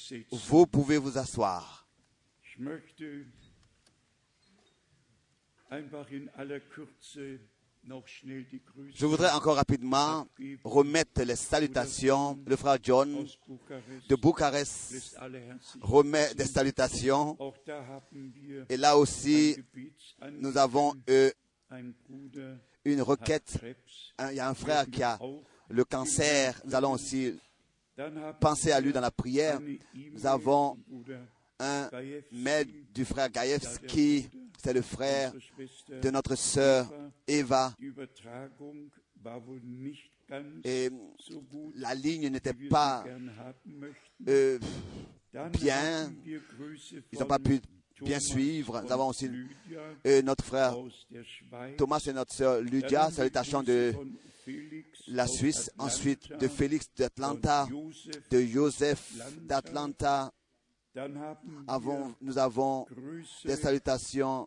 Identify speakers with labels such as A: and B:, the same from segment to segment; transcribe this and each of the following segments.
A: Vous pouvez vous asseoir. Je voudrais encore rapidement remettre les salutations. Le frère John de Bucarest remet des salutations. Et là aussi, nous avons une requête. Il y a un frère qui a le cancer. Nous allons aussi penser à lui dans la prière. Nous avons un mail du frère Gaïevski. C'est le frère de notre sœur Eva. Et la ligne n'était pas bien. Ils n'ont pas pu bien suivre. Nous avons aussi notre frère Thomas et notre sœur Lydia. Salutations de la Suisse. Ensuite de Félix d'Atlanta, de Joseph d'Atlanta. Nous avons des salutations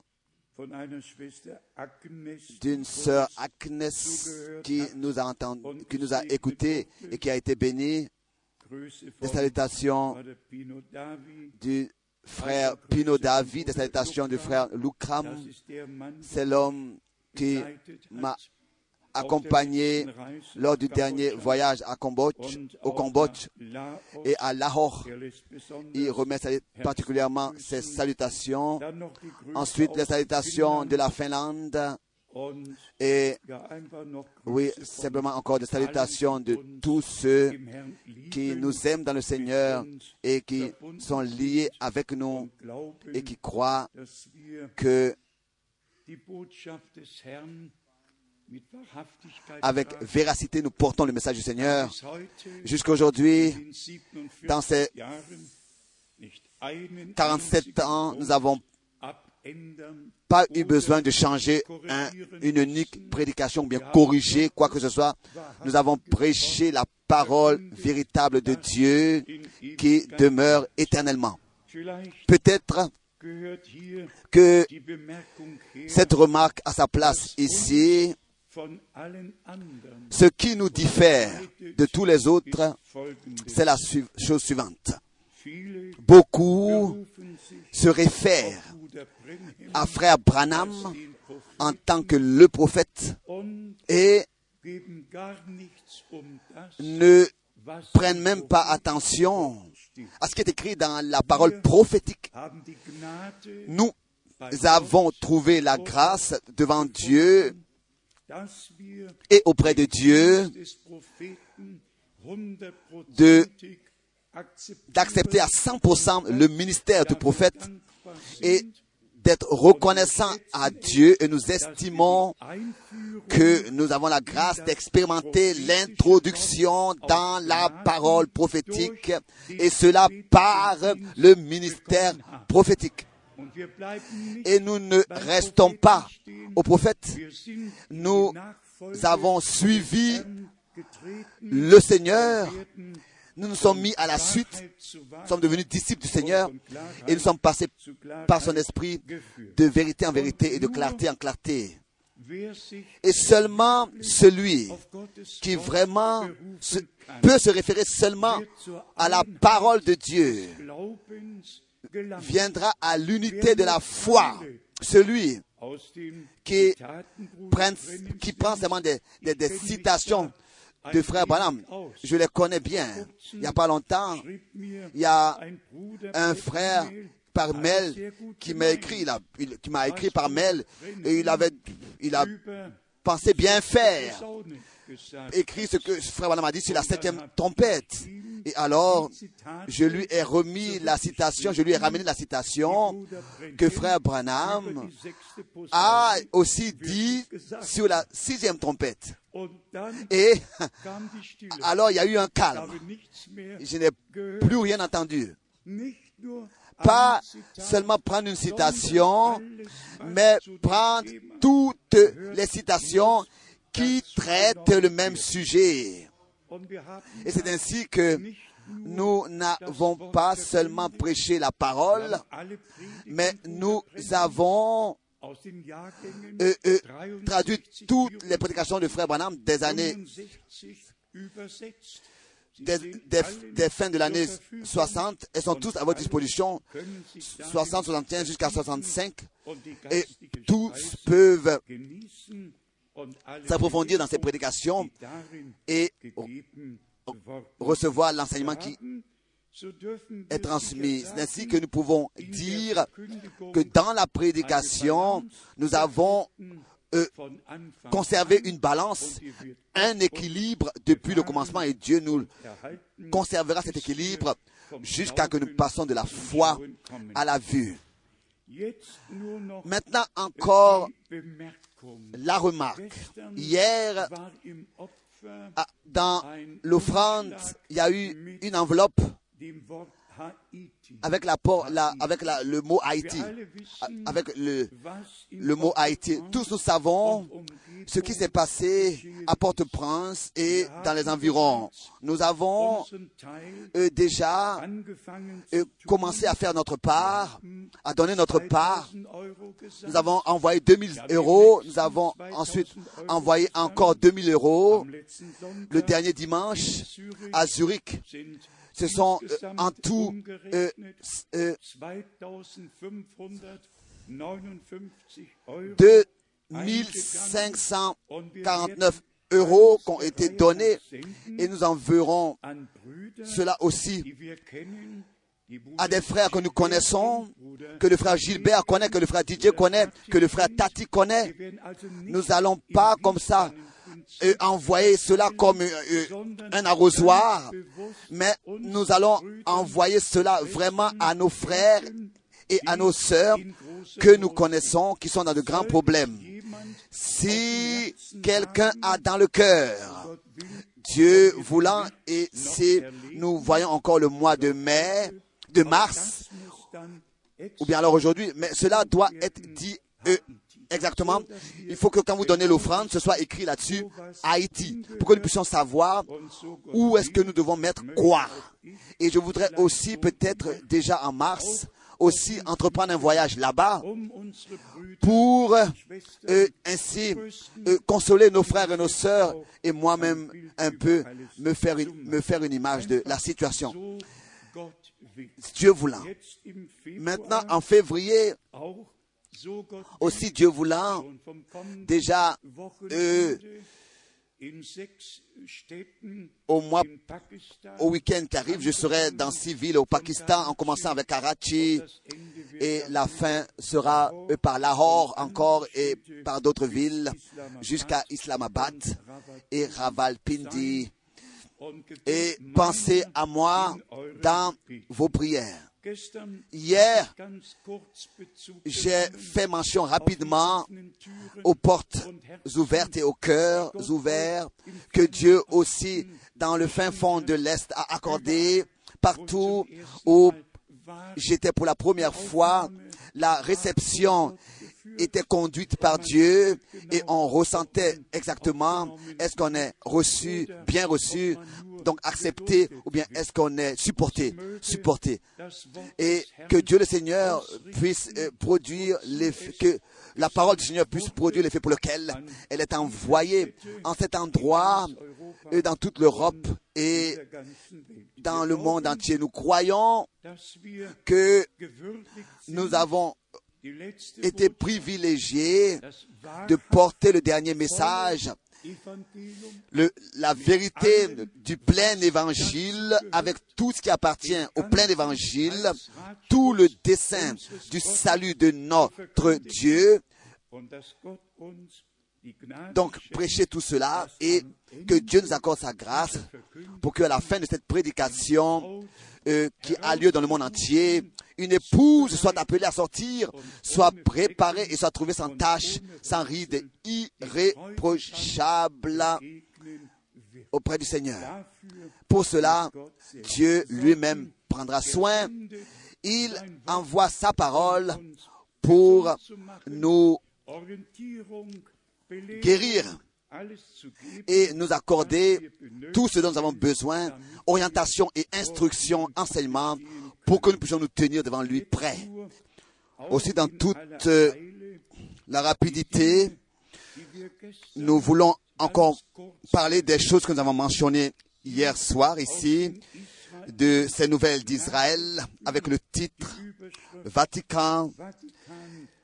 A: d'une sœur Agnès qui nous a écoutés et qui a été bénie. Des salutations du frère Pino David, des salutations du frère Lukram. C'est l'homme qui m'a accompagné lors du dernier voyage au Cambodge et à Lahore. Il remet particulièrement ses salutations. Ensuite, les salutations de la Finlande. Et oui, simplement encore des salutations de tous ceux qui nous aiment dans le Seigneur et qui sont liés avec nous et qui croient que avec véracité, nous portons le message du Seigneur. Jusqu'aujourd'hui, dans ces 47 ans, nous n'avons pas eu besoin de changer une unique prédication ou bien corriger quoi que ce soit. Nous avons prêché la parole véritable de Dieu qui demeure éternellement. Peut-être que cette remarque a sa place ici. Ce qui nous diffère de tous les autres, c'est la chose suivante. Beaucoup se réfèrent à frère Branham en tant que le prophète et ne prennent même pas attention à ce qui est écrit dans la parole prophétique. Nous avons trouvé la grâce devant Dieu et auprès de Dieu d'accepter à 100% le ministère du prophète et d'être reconnaissant à Dieu, et nous estimons que nous avons la grâce d'expérimenter l'introduction dans la parole prophétique, et cela par le ministère prophétique. Et nous ne restons pas au prophète. Nous avons suivi le Seigneur. Nous nous sommes mis à la suite. Nous sommes devenus disciples du Seigneur. Et nous sommes passés par son esprit de vérité en vérité et de clarté en clarté. Et seulement celui qui vraiment peut se référer seulement à la parole de Dieu viendra à l'unité de la foi. Celui qui prend seulement des citations de frère Branham, je les connais bien. Il n'y a pas longtemps, il y a un frère par mail qui m'a écrit, qui m'a écrit par mail, et il a pensé bien faire, écrit ce que frère Branham a dit sur la 7e trompette. Et alors, je lui ai remis la citation, je lui ai ramené la citation que frère Branham a aussi dit sur la 6e trompette. Et alors, il y a eu un calme. Je n'ai plus rien entendu. Pas seulement prendre une citation, mais prendre toutes les citations qui traitent le même sujet. Et c'est ainsi que nous n'avons pas seulement prêché la parole, mais nous avons traduit toutes les prédications de frère Branham des années des fins de l'année 60, elles sont tous à votre disposition, 60, 75 jusqu'à 65, et tous peuvent s'approfondir dans ces prédications et recevoir l'enseignement qui est transmis. C'est ainsi que nous pouvons dire que dans la prédication, nous avons conservé une balance, un équilibre depuis le commencement, et Dieu nous conservera cet équilibre jusqu'à que nous passions de la foi à la vue. Maintenant encore, la remarque. Hier, dans l'offrande, il y a eu une enveloppe avec le mot Haïti, avec le mot Haïti. Tous nous savons ce qui s'est passé à Port-au-Prince et dans les environs. Nous avons déjà commencé à faire notre part, à donner notre part. Nous avons envoyé 2000 €. Nous avons ensuite envoyé encore 2000 € le dernier dimanche à Zurich. Ce sont en tout 2549 € qui ont été donnés, et nous enverrons cela aussi à des frères que nous connaissons, que le frère Gilbert connaît, que le frère Didier connaît, que le frère Tati connaît. Nous n'allons pas comme ça envoyer cela comme un arrosoir, mais nous allons envoyer cela vraiment à nos frères et à nos sœurs que nous connaissons, qui sont dans de grands problèmes. Si quelqu'un a dans le cœur, Dieu voulant, et si nous voyons encore le mois de mars, ou bien alors aujourd'hui, mais cela doit être dit exactement. Il faut que quand vous donnez l'offrande, ce soit écrit là-dessus Haïti, pour que nous puissions savoir où est-ce que nous devons mettre quoi. Et je voudrais aussi peut-être déjà en mars aussi entreprendre un voyage là-bas pour ainsi consoler nos frères et nos sœurs, et moi-même un peu me faire une image de la situation. Dieu voulant. Maintenant en février, aussi Dieu voulant, déjà au week-end qui arrive, je serai dans 6 villes au Pakistan, en commençant avec Karachi, et la fin sera par Lahore encore, et par d'autres villes jusqu'à Islamabad et Rawalpindi. Et pensez à moi dans vos prières. Hier, j'ai fait mention rapidement aux portes ouvertes et aux cœurs ouverts que Dieu aussi, dans le fin fond de l'Est, a accordé partout où j'étais pour la première fois. La réception était conduite par Dieu, et on ressentait exactement, est-ce qu'on est reçu, bien reçu, donc accepté, ou bien est-ce qu'on est supporté. Et que Dieu le Seigneur puisse produire l'effet, que la parole du Seigneur puisse produire l'effet pour lequel elle est envoyée en cet endroit, et dans toute l'Europe et dans le monde entier. Nous croyons que nous avons été privilégiés de porter le dernier message, la vérité du plein évangile, avec tout ce qui appartient au plein évangile, tout le dessein du salut de notre Dieu. Donc, prêchez tout cela, et que Dieu nous accorde sa grâce pour qu'à la fin de cette prédication qui a lieu dans le monde entier, une épouse soit appelée à sortir, soit préparée et soit trouvée sans tache, sans ride, irréprochable auprès du Seigneur. Pour cela, Dieu lui-même prendra soin. Il envoie sa parole pour nous guérir et nous accorder tout ce dont nous avons besoin, orientation et instruction, enseignement, pour que nous puissions nous tenir devant lui prêts. Aussi, dans toute la rapidité, nous voulons encore parler des choses que nous avons mentionnées hier soir ici de ces nouvelles d'Israël avec le titre « Vatican exige ».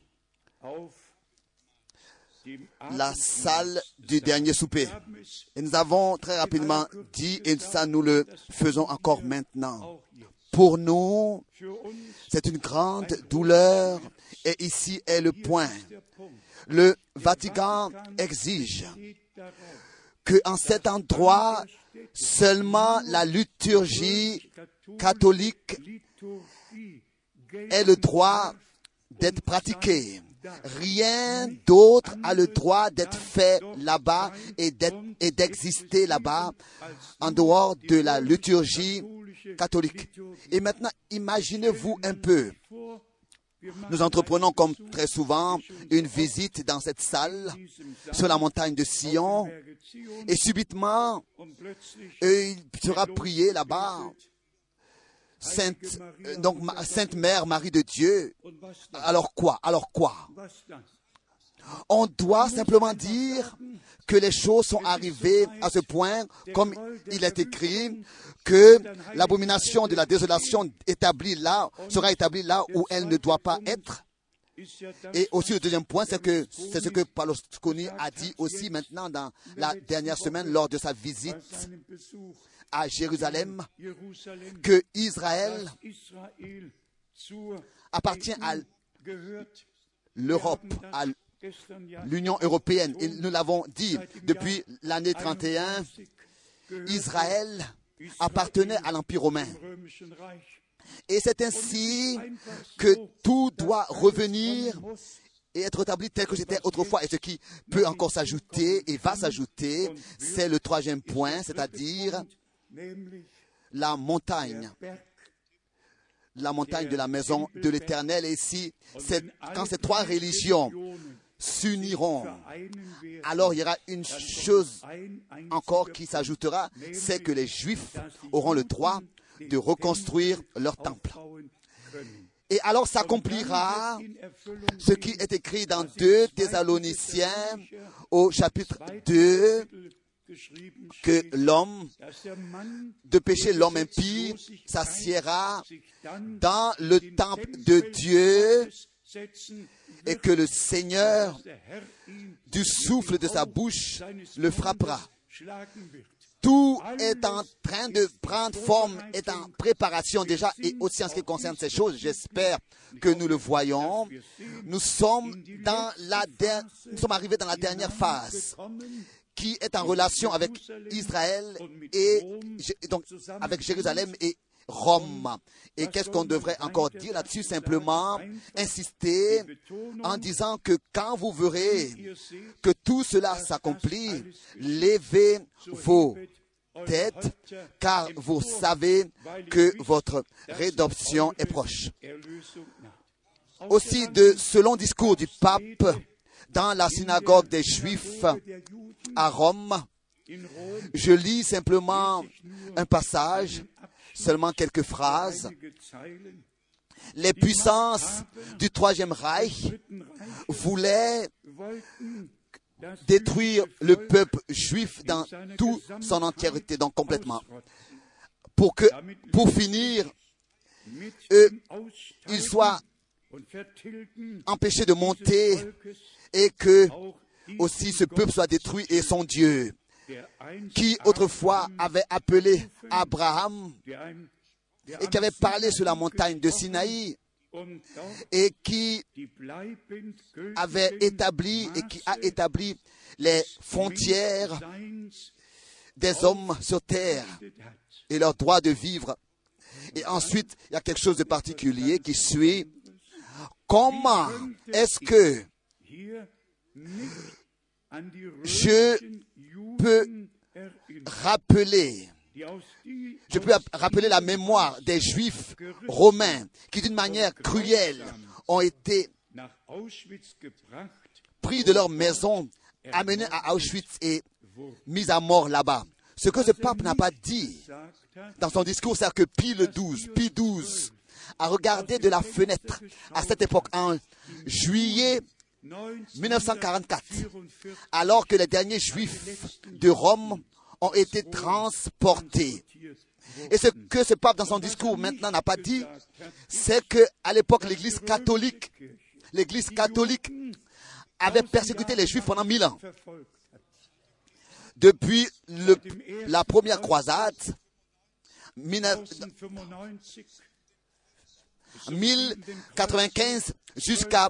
A: La salle du dernier souper. Et nous avons très rapidement dit, et ça nous le faisons encore maintenant. Pour nous, c'est une grande douleur, et ici est le point. Le Vatican exige qu'en cet endroit, seulement la liturgie catholique ait le droit d'être pratiquée. Rien d'autre a le droit d'être fait là-bas et d'exister là-bas en dehors de la liturgie catholique. Et maintenant, imaginez-vous un peu. Nous entreprenons comme très souvent une visite dans cette salle sur la montagne de Sion et subitement, il sera prié là-bas. Sainte Mère, Marie de Dieu. Alors quoi? On doit simplement dire que les choses sont arrivées à ce point, comme il est écrit, que l'abomination de la désolation sera établie là où elle ne doit pas être. Et aussi le deuxième point, c'est ce que Berlusconi a dit aussi maintenant dans la dernière semaine lors de sa visite à Jérusalem, que Israël appartient à l'Europe, à l'Union européenne. Et nous l'avons dit depuis l'année 31, Israël appartenait à l'Empire romain. Et c'est ainsi que tout doit revenir et être établi tel que c'était autrefois. Et ce qui peut encore s'ajouter et va s'ajouter, c'est le troisième point, c'est-à-dire la montagne de la maison de l'Éternel. Et ici, quand ces trois religions s'uniront, alors il y aura une chose encore qui s'ajoutera, c'est que les Juifs auront le droit de reconstruire leur temple. Et alors s'accomplira ce qui est écrit dans 2 Thessaloniciens au chapitre 2, que l'homme de péché, l'homme impie, s'assiera dans le temple de Dieu et que le Seigneur, du souffle de sa bouche, le frappera. Tout est en train de prendre forme, est en préparation déjà, et aussi en ce qui concerne ces choses, j'espère que nous le voyons. Nous sommes arrivés dans la dernière phase, qui est en relation avec Israël et donc avec Jérusalem et Rome. Et qu'est-ce qu'on devrait encore dire là-dessus? Simplement insister en disant que quand vous verrez que tout cela s'accomplit, levez vos têtes, car vous savez que votre rédemption est proche. Aussi, ce long discours du pape dans la synagogue des Juifs à Rome, je lis simplement un passage, seulement quelques phrases. Les puissances du Troisième Reich voulaient détruire le peuple juif dans toute son entièreté, donc complètement. Pour finir, ils soient empêchés de monter et que aussi ce peuple soit détruit et son Dieu, qui autrefois avait appelé Abraham et qui avait parlé sur la montagne de Sinaï et qui avait établi et qui a établi les frontières des hommes sur terre et leur droit de vivre. Et ensuite, il y a quelque chose de particulier qui suit. Comment est-ce que je peux rappeler la mémoire des Juifs romains qui, d'une manière cruelle, ont été pris de leur maison, amenés à Auschwitz et mis à mort là-bas. Ce que ce pape n'a pas dit dans son discours, c'est que Pie XII a regardé de la fenêtre à cette époque, en juillet 1944, alors que les derniers Juifs de Rome ont été transportés. Et ce que ce pape dans son discours maintenant n'a pas dit, c'est qu'à l'époque l'Église catholique avait persécuté les Juifs pendant 1000 ans. Depuis la première croisade, 1095 jusqu'à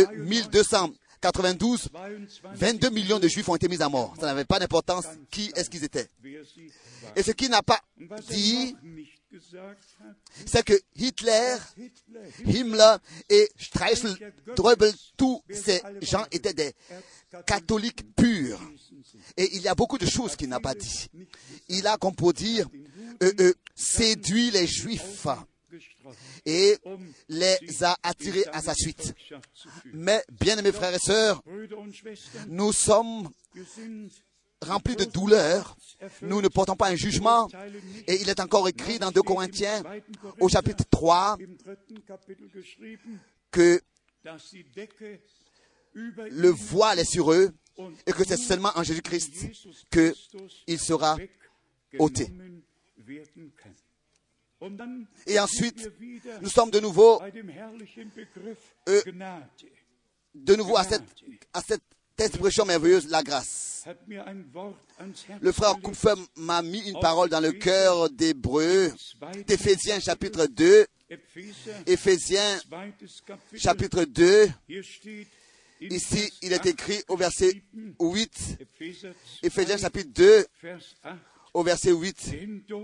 A: 1292, 22 millions de Juifs ont été mis à mort. Ça n'avait pas d'importance qui est-ce qu'ils étaient. Et ce qu'il n'a pas dit, c'est que Hitler, Himmler et Streisel, Dreubel, tous ces gens étaient des catholiques purs. Et il y a beaucoup de choses qu'il n'a pas dit. Il a, comme pour dire, séduit les Juifs et les a attirés à sa suite. Mais, bien-aimés frères et sœurs, nous sommes remplis de douleur. Nous ne portons pas un jugement. Et il est encore écrit dans 2 Corinthiens, au chapitre 3, que le voile est sur eux et que c'est seulement en Jésus-Christ qu'il sera ôté. Et ensuite, nous sommes de nouveau à cette expression merveilleuse, la grâce. Le frère Kupfer m'a mis une parole dans le cœur d'Hébreux, d'Éphésiens chapitre 2, Éphésiens chapitre 2. Ici, il est écrit au verset 8, Éphésiens chapitre 2, au verset 8.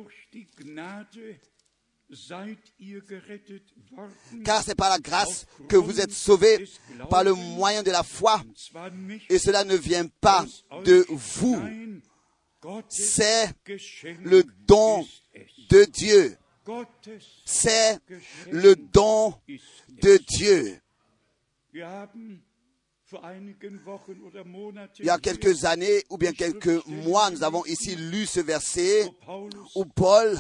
A: Car c'est par la grâce que vous êtes sauvés par le moyen de la foi. Et cela ne vient pas de vous. C'est le don de Dieu. C'est le don de Dieu. Il y a quelques années ou bien quelques mois, nous avons ici lu ce verset où Paul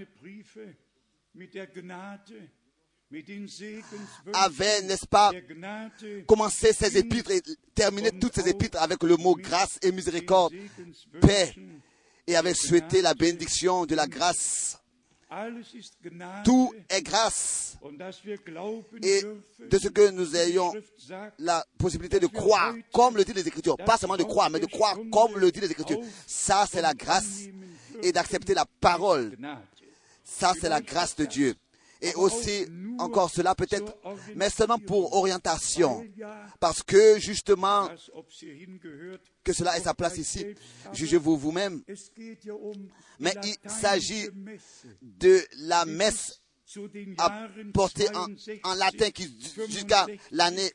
A: avait, n'est-ce pas, commencé ses épîtres et terminé toutes ses épîtres avec le mot grâce et miséricorde, paix, et avait souhaité la bénédiction de la grâce. Tout est grâce. Et de ce que nous ayons la possibilité de croire, comme le dit les Écritures, pas seulement de croire, mais de croire comme le dit les Écritures. Ça, c'est la grâce. Et d'accepter la parole. Ça, c'est la grâce de Dieu. Et aussi, encore cela peut-être, mais seulement pour orientation. Parce que, justement, que cela ait sa place ici, jugez-vous vous-même. Mais il s'agit de la messe apportée en latin qui, jusqu'à l'année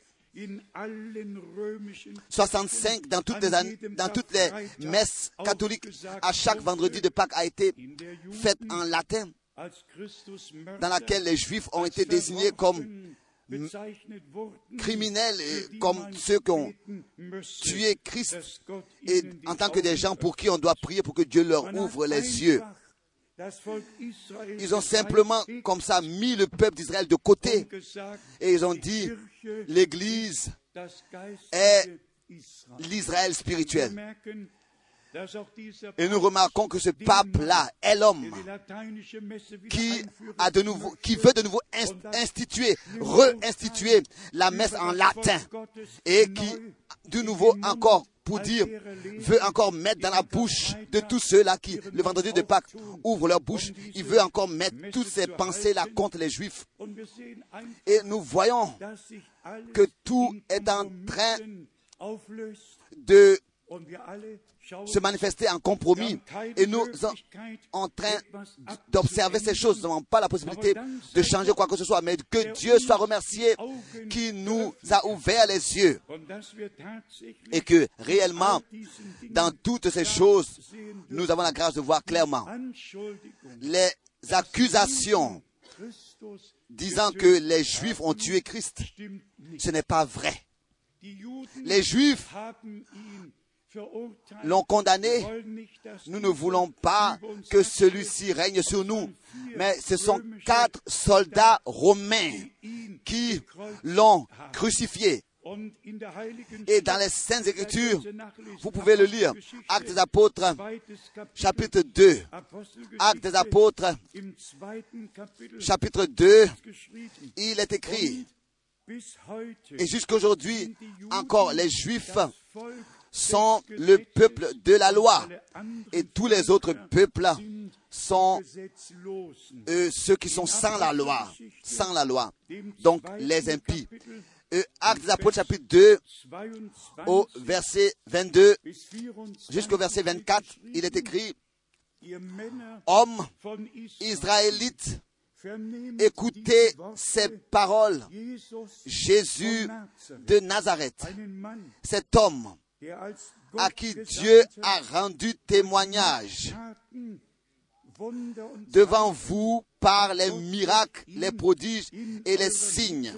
A: 65, dans toutes les messes catholiques, à chaque vendredi de Pâques a été faite en latin, dans laquelle les Juifs ont été désignés comme criminels, comme ceux qui ont tué Christ, et en tant que des gens pour qui on doit prier pour que Dieu leur ouvre les yeux. Ils ont simplement, comme ça, mis le peuple d'Israël de côté, et ils ont dit, l'Église est l'Israël spirituel. Et nous remarquons que ce pape-là est l'homme qui veut de nouveau réinstituer la messe en latin et qui, de nouveau encore, pour dire, veut encore mettre dans la bouche de tous ceux-là qui, le vendredi de Pâques, ouvrent leur bouche, il veut encore mettre toutes ces pensées-là contre les Juifs. Et nous voyons que tout est en train de se manifester en compromis. Et nous sommes en train d'observer ces choses. Nous n'avons pas la possibilité de changer quoi que ce soit, mais que Dieu soit remercié qui nous a ouvert les yeux. Et que réellement, dans toutes ces choses, nous avons la grâce de voir clairement. Les accusations disant que les Juifs ont tué Christ, ce n'est pas vrai. Les Juifs l'ont condamné. Nous ne voulons pas que celui-ci règne sur nous. Mais ce sont 4 soldats romains qui l'ont crucifié. Et dans les Saintes Écritures, vous pouvez le lire. Actes des Apôtres, chapitre 2. Actes des Apôtres, chapitre 2, il est écrit, et jusqu'aujourd'hui, encore les Juifs sont le peuple de la loi, et tous les autres peuples sont ceux qui sont sans la loi, donc les impies. Actes des Apôtres, chapitre 2, au verset 22 jusqu'au verset 24, il est écrit, hommes israélites, écoutez ces paroles. Jésus de Nazareth, cet homme à qui Dieu a rendu témoignage devant vous par les miracles, les prodiges et les signes.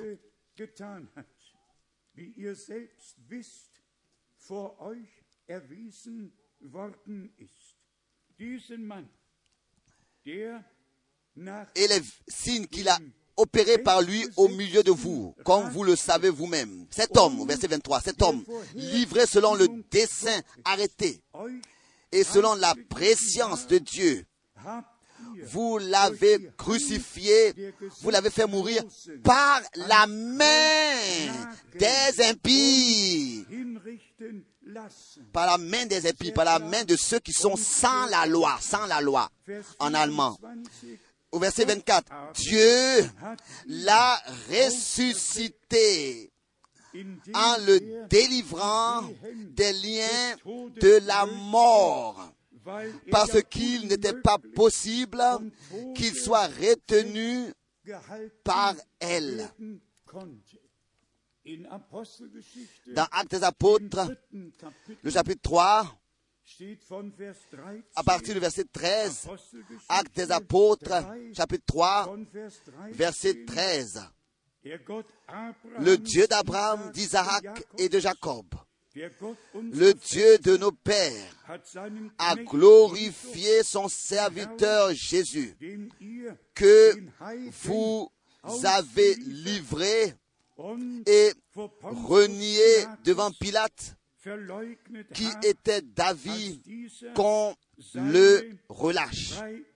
A: Et les signes qu'il a opérés par lui au milieu de vous, comme vous le savez vous-même. Cet homme, verset 23, cet homme, livré selon le dessein arrêté et selon la prescience de Dieu, vous l'avez crucifié, vous l'avez fait mourir par la main des impies. Par la main des impies, par la main de ceux qui sont sans la loi, en allemand. Au verset 24, Dieu l'a ressuscité en le délivrant des liens de la mort, parce qu'il n'était pas possible qu'il soit retenu par elle. Dans Actes des Apôtres, le chapitre 3, à partir du verset 13, Actes des Apôtres, chapitre 3, verset 13. Le Dieu d'Abraham, d'Isaac et de Jacob, le Dieu de nos pères, a glorifié son serviteur Jésus, que vous avez livré et renié devant Pilate, qui était d'avis qu'on le relâche.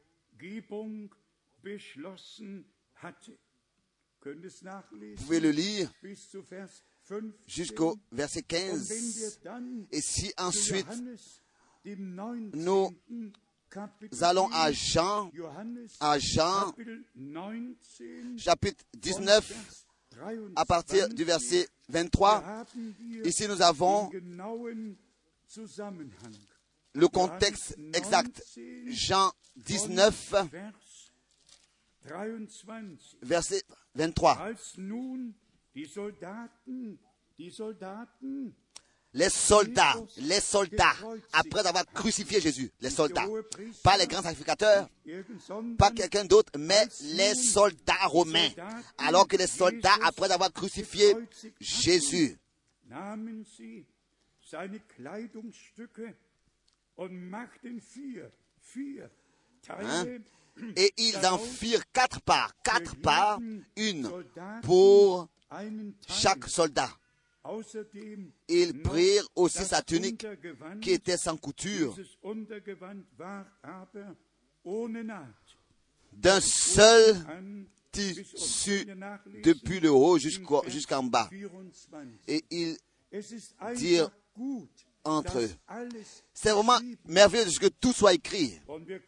A: Vous pouvez le lire jusqu'au verset 15. Et si ensuite nous allons à Jean, chapitre 19, à partir du verset 23, ici nous avons le contexte exact. Jean 19, verset 23. Les soldats, après avoir crucifié Jésus, les soldats, pas les grands sacrificateurs, pas quelqu'un d'autre, mais les soldats romains, alors que les soldats, après avoir crucifié Jésus, et ils en firent 4 parts, une pour chaque soldat. Ils prirent aussi sa tunique qui était sans couture, d'un seul tissu depuis le haut jusqu'en bas. Et ils dirent entre eux. C'est vraiment merveilleux que tout soit écrit.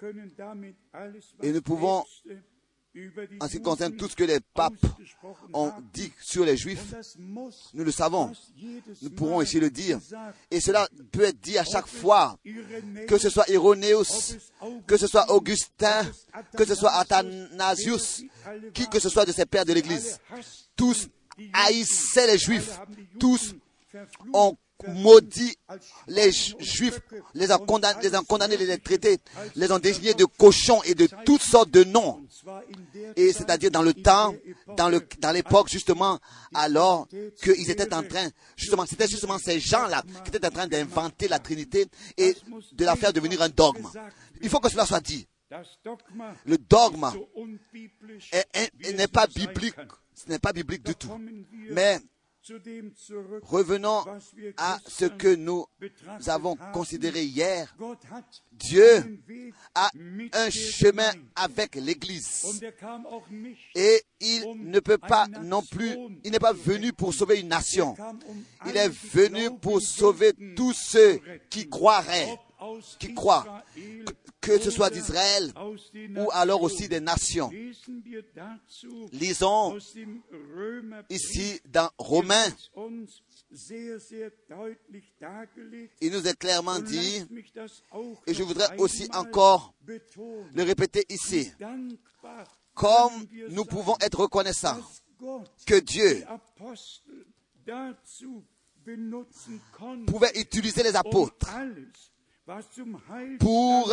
A: Et nous pouvons, en ce qui concerne tout ce que les papes ont dit sur les Juifs, nous le savons. Nous pourrons ici le dire. Et cela peut être dit à chaque fois, que ce soit Irénéus, que ce soit Augustin, que ce soit Athanasius, qui que ce soit de ces pères de l'Église. Tous haïssaient les Juifs. Tous ont maudit les Juifs, les ont condamnés, les ont traités, les ont désignés de cochons et de toutes sortes de noms. Et c'est-à-dire dans le temps, dans l'époque justement, alors qu'ils étaient en train, c'était justement ces gens-là qui étaient en train d'inventer la Trinité et de la faire devenir un dogme. Il faut que cela soit dit. Le dogme n'est pas biblique, ce n'est pas biblique du tout. Mais Revenons à ce que nous avons considéré hier. Dieu a un chemin avec l'Église. Et il ne peut pas non plus, il n'est pas venu pour sauver une nation. Il est venu pour sauver tous ceux qui croiraient, qui croient, que ce soit d'Israël ou alors aussi des nations. Lisons ici dans Romains, il nous est clairement dit, et je voudrais aussi encore le répéter ici, comme nous pouvons être reconnaissants que Dieu pouvait utiliser les apôtres pour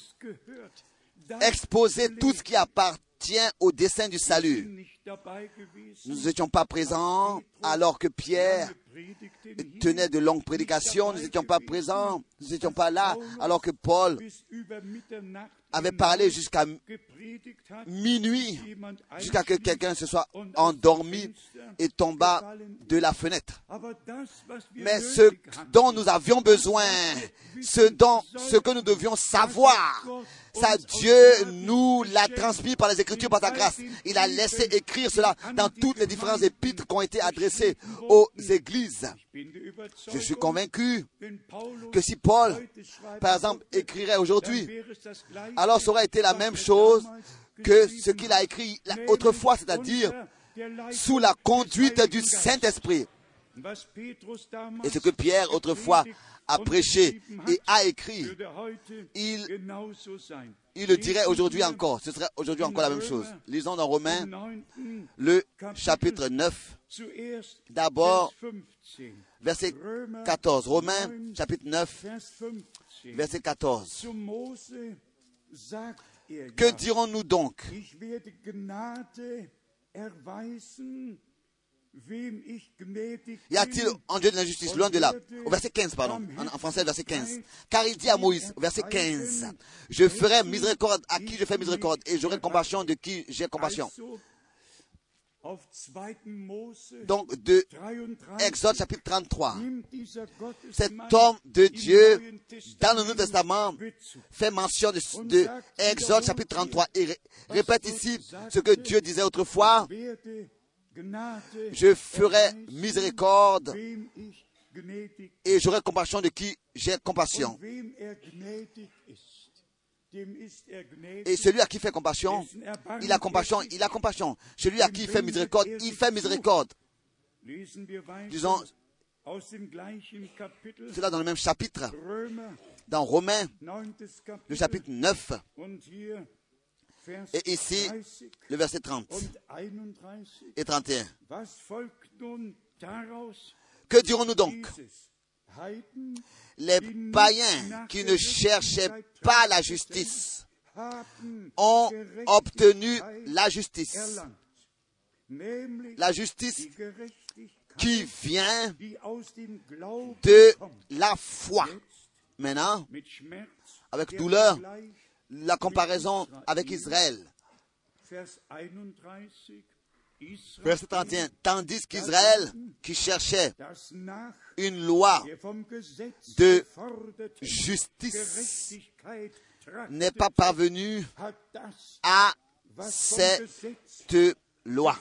A: exposer tout ce qui appartient au dessein du salut. Nous n'étions pas présents alors que Pierre tenait de longues prédications. Nous n'étions pas présents, nous n'étions pas là alors que Paul avait parlé jusqu'à minuit, jusqu'à que quelqu'un se soit endormi et tomba de la fenêtre. Mais ce dont nous avions besoin, ce que nous devions savoir, ça, Dieu nous l'a transmis par les Écritures, par sa grâce. Il a laissé écrire cela dans toutes les différents épîtres qui ont été adressés aux églises. Je suis convaincu que si Paul, par exemple, écrirait aujourd'hui, alors ça aurait été la même chose que ce qu'il a écrit autrefois, c'est-à-dire sous la conduite du Saint-Esprit. Et ce que Pierre autrefois a prêché et a écrit, il le dirait aujourd'hui encore. Ce serait aujourd'hui encore la même chose. Lisons dans Romains, le chapitre 9, d'abord, verset 14. Romains, chapitre 9, verset 14. Que dirons-nous donc? Y a-t-il en Dieu de l'injustice? Loin de là. Au verset 15, pardon. En français, verset 15. Car il dit à Moïse, au verset 15, je ferai miséricorde à qui je fais miséricorde et j'aurai compassion de qui j'ai compassion. Donc, de Exode chapitre 33, cet homme de Dieu, dans le Nouveau Testament, fait mention de Exode chapitre 33 et répète ici ce que Dieu disait autrefois. Je ferai miséricorde et j'aurai compassion de qui j'ai compassion. Et celui à qui fait compassion, il a compassion, il a compassion. Celui à qui il fait miséricorde, il fait miséricorde. Disons, cela dans le même chapitre, dans Romains, le chapitre 9, et ici, le verset 30 et 31. Que dirons-nous donc? Les païens qui ne cherchaient pas la justice ont obtenu la justice. La justice qui vient de la foi. Maintenant, avec douleur, la comparaison avec Israël. Verset 31. Tandis qu'Israël, qui cherchait une loi de justice, n'est pas parvenu à cette loi.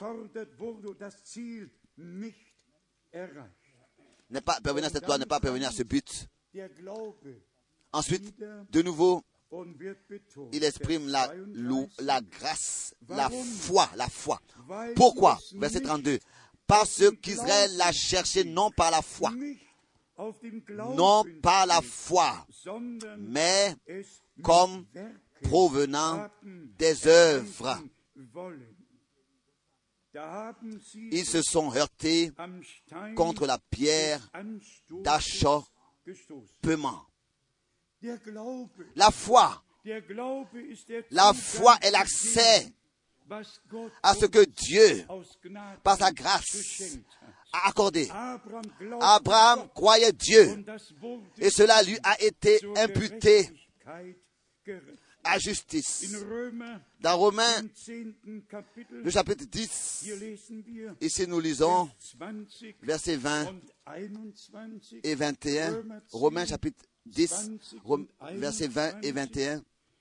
A: N'est pas parvenu à cette loi, n'est pas parvenu à ce but. Ensuite, de nouveau, il exprime la grâce, la foi. Pourquoi? Verset 32. Parce qu'Israël l'a cherché non par la foi, mais comme provenant des œuvres. Ils se sont heurtés contre la pierre d'achoppement. La foi est l'accès à ce que Dieu, par sa grâce, a accordé. Abraham croyait Dieu et cela lui a été imputé à justice. Dans Romains, le chapitre 10, ici nous lisons versets 20 et 21. Romains chapitre 10, versets 20 et 21.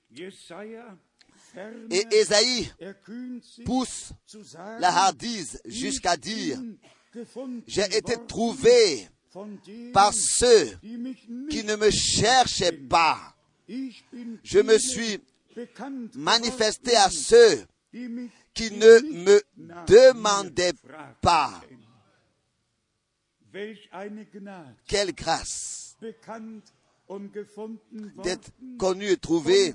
A: Et Ésaïe pousse la hardise jusqu'à dire, j'ai été trouvé par ceux qui ne me cherchaient pas. Je me suis manifesté à ceux qui ne me demandaient pas. Quelle grâce d'être connu et trouvé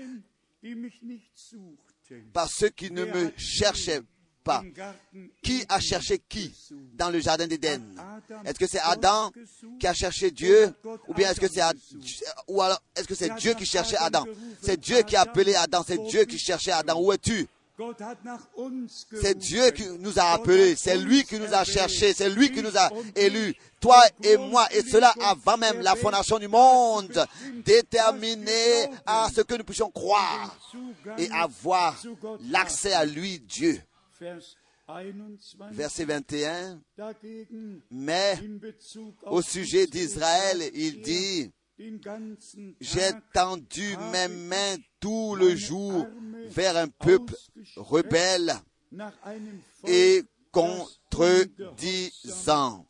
A: par ceux qui ne me cherchaient pas. Qui a cherché qui dans le jardin d'Éden? Est-ce que c'est Adam qui a cherché Dieu, ou bien est-ce que c'est Dieu qui cherchait Adam? C'est Dieu qui a appelé Adam, c'est Dieu qui cherchait Adam. Où es-tu? C'est Dieu qui nous a appelés, c'est lui qui nous a cherchés, c'est lui qui nous a élus, toi et moi, et cela avant même la fondation du monde, déterminé à ce que nous puissions croire et avoir l'accès à lui, Dieu. Verset 21, mais au sujet d'Israël, il dit, j'ai tendu mes mains tout le jour vers un peuple rebelle et contredisant.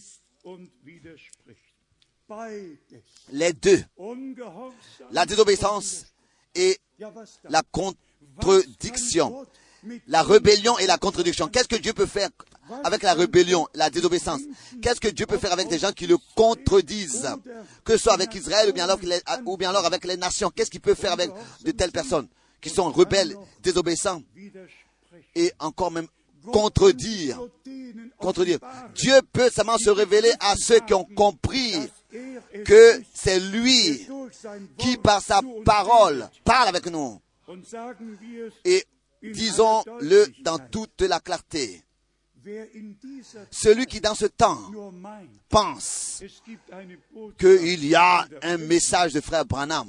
A: Les deux, la désobéissance et la contradiction. La rébellion et la contradiction. Qu'est-ce que Dieu peut faire avec la rébellion, la désobéissance? Qu'est-ce que Dieu peut faire avec des gens qui le contredisent? Que ce soit avec Israël ou bien alors avec les nations. Qu'est-ce qu'il peut faire avec de telles personnes qui sont rebelles, désobéissants et encore même contredire? Dieu peut seulement se révéler à ceux qui ont compris que c'est lui qui par sa parole parle avec nous. Et disons-le dans toute la clarté. Celui qui dans ce temps pense qu'il y a un message de frère Branham,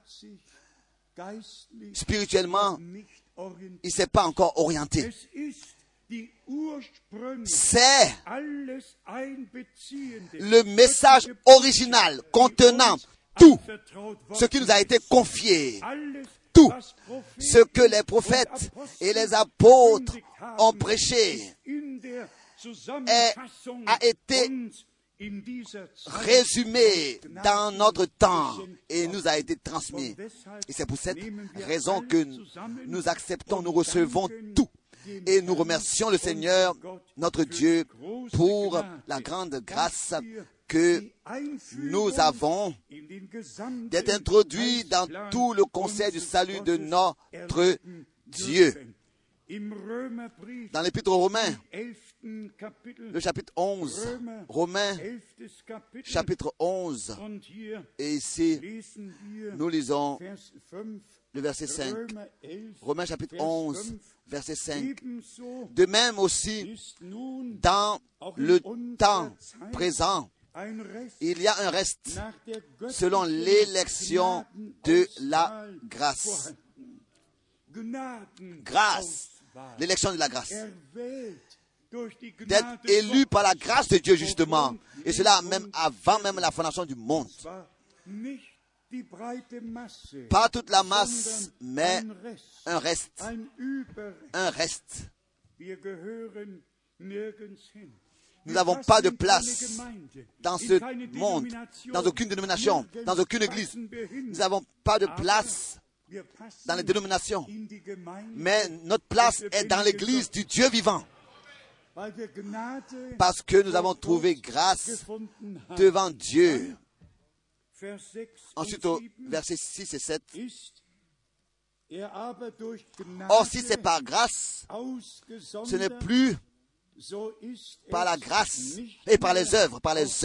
A: spirituellement, il ne s'est pas encore orienté. C'est le message original contenant tout ce qui nous a été confié. Tout ce que les prophètes et les apôtres ont prêché a été résumé dans notre temps et nous a été transmis. Et c'est pour cette raison que nous acceptons, nous recevons tout. Et nous remercions le Seigneur, notre Dieu, pour la grande grâce que nous avons d'être introduits dans tout le conseil du salut de notre Dieu. Dans l'Épître aux Romains, le chapitre 11, Romains, chapitre 11, et ici, nous lisons le verset 5. Romains, chapitre 11, verset 5. De même aussi, dans le temps présent, il y a un reste selon l'élection de la grâce. Grâce, l'élection de la grâce. D'être élu par la grâce de Dieu, justement. Et cela même avant même la fondation du monde. Pas toute la masse, mais un reste. Un reste. Nous n'avons pas de place dans ce monde, dans aucune dénomination, dans aucune église. Nous n'avons pas de place dans les dénominations. Mais notre place est dans l'église du Dieu vivant. Parce que nous avons trouvé grâce devant Dieu. Ensuite, au verset 6 et 7. Or, si c'est par grâce, ce n'est plus par la grâce et par les œuvres,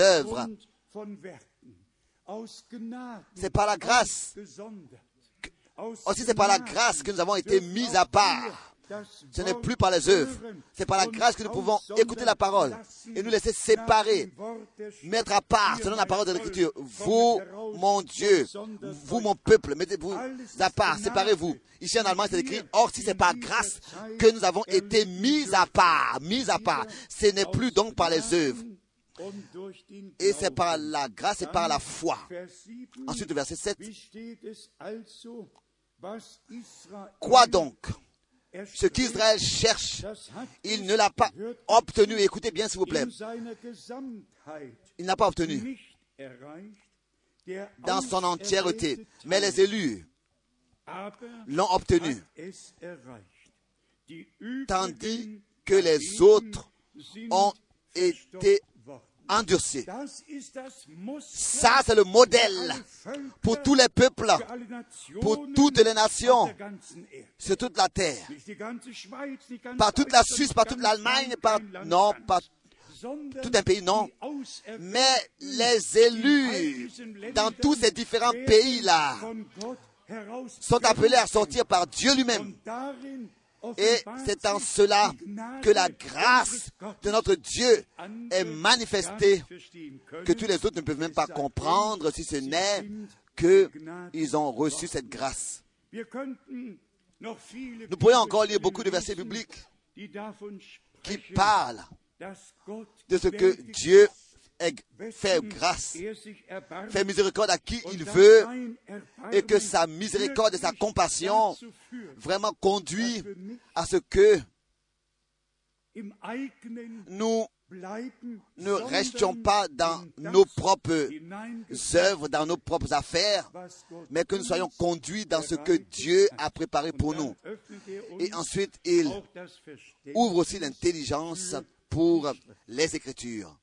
A: C'est par la grâce. Aussi, c'est par la grâce que nous avons été mis à part. Ce n'est plus par les œuvres. C'est par la grâce que nous pouvons écouter la parole et nous laisser séparer, mettre à part, selon la parole de l'Écriture. Vous, mon Dieu, vous, mon peuple, mettez-vous à part, séparez-vous. Ici en allemand, c'est écrit, or si c'est par grâce que nous avons été mis à part, ce n'est plus donc par les œuvres. Et c'est par la grâce et par la foi. Ensuite, verset 7. Quoi donc? Ce qu'Israël cherche, il ne l'a pas obtenu. Écoutez bien, s'il vous plaît. Il n'a pas obtenu dans son entièreté. Mais les élus l'ont obtenu. Tandis que les autres ont été endurcis. Ça, c'est le modèle pour tous les peuples, pour toutes les nations, sur toute la terre. Pas toute la Suisse, pas toute l'Allemagne, pas tout un pays, non. Mais les élus dans tous ces différents pays-là sont appelés à sortir par Dieu lui-même. Et c'est en cela que la grâce de notre Dieu est manifestée, que tous les autres ne peuvent même pas comprendre, si ce n'est qu'ils ont reçu cette grâce. Nous pourrions encore lire beaucoup de versets bibliques qui parlent de ce que Dieu fait grâce, fait miséricorde à qui il veut, et que sa miséricorde et sa compassion vraiment conduit à ce que nous ne restions pas dans nos propres œuvres, dans nos propres affaires, mais que nous soyons conduits dans ce que Dieu a préparé pour nous. Et ensuite, il ouvre aussi l'intelligence pour les Écritures.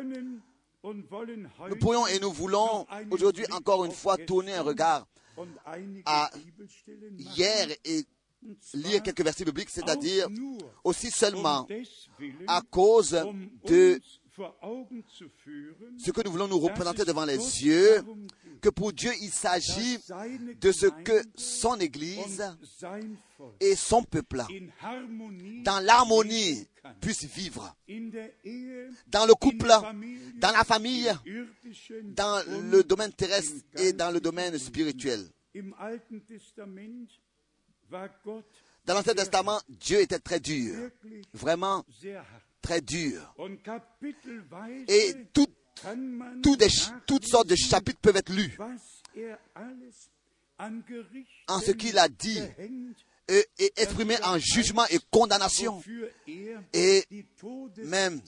A: Nous pourrions et nous voulons aujourd'hui encore une fois tourner un regard à hier et lire quelques versets bibliques, c'est-à-dire aussi seulement à cause de ce que nous voulons nous représenter devant les yeux, que pour Dieu il s'agit de ce que son Église et son peuple, dans l'harmonie, puissent vivre. Dans le couple, dans la famille, dans le domaine terrestre et dans le domaine spirituel. Dans l'Ancien Testament, Dieu était très dur, vraiment très dur. Et toutes sortes de chapitres peuvent être lus en ce qu'il a dit et exprimé en jugement et condamnation, et même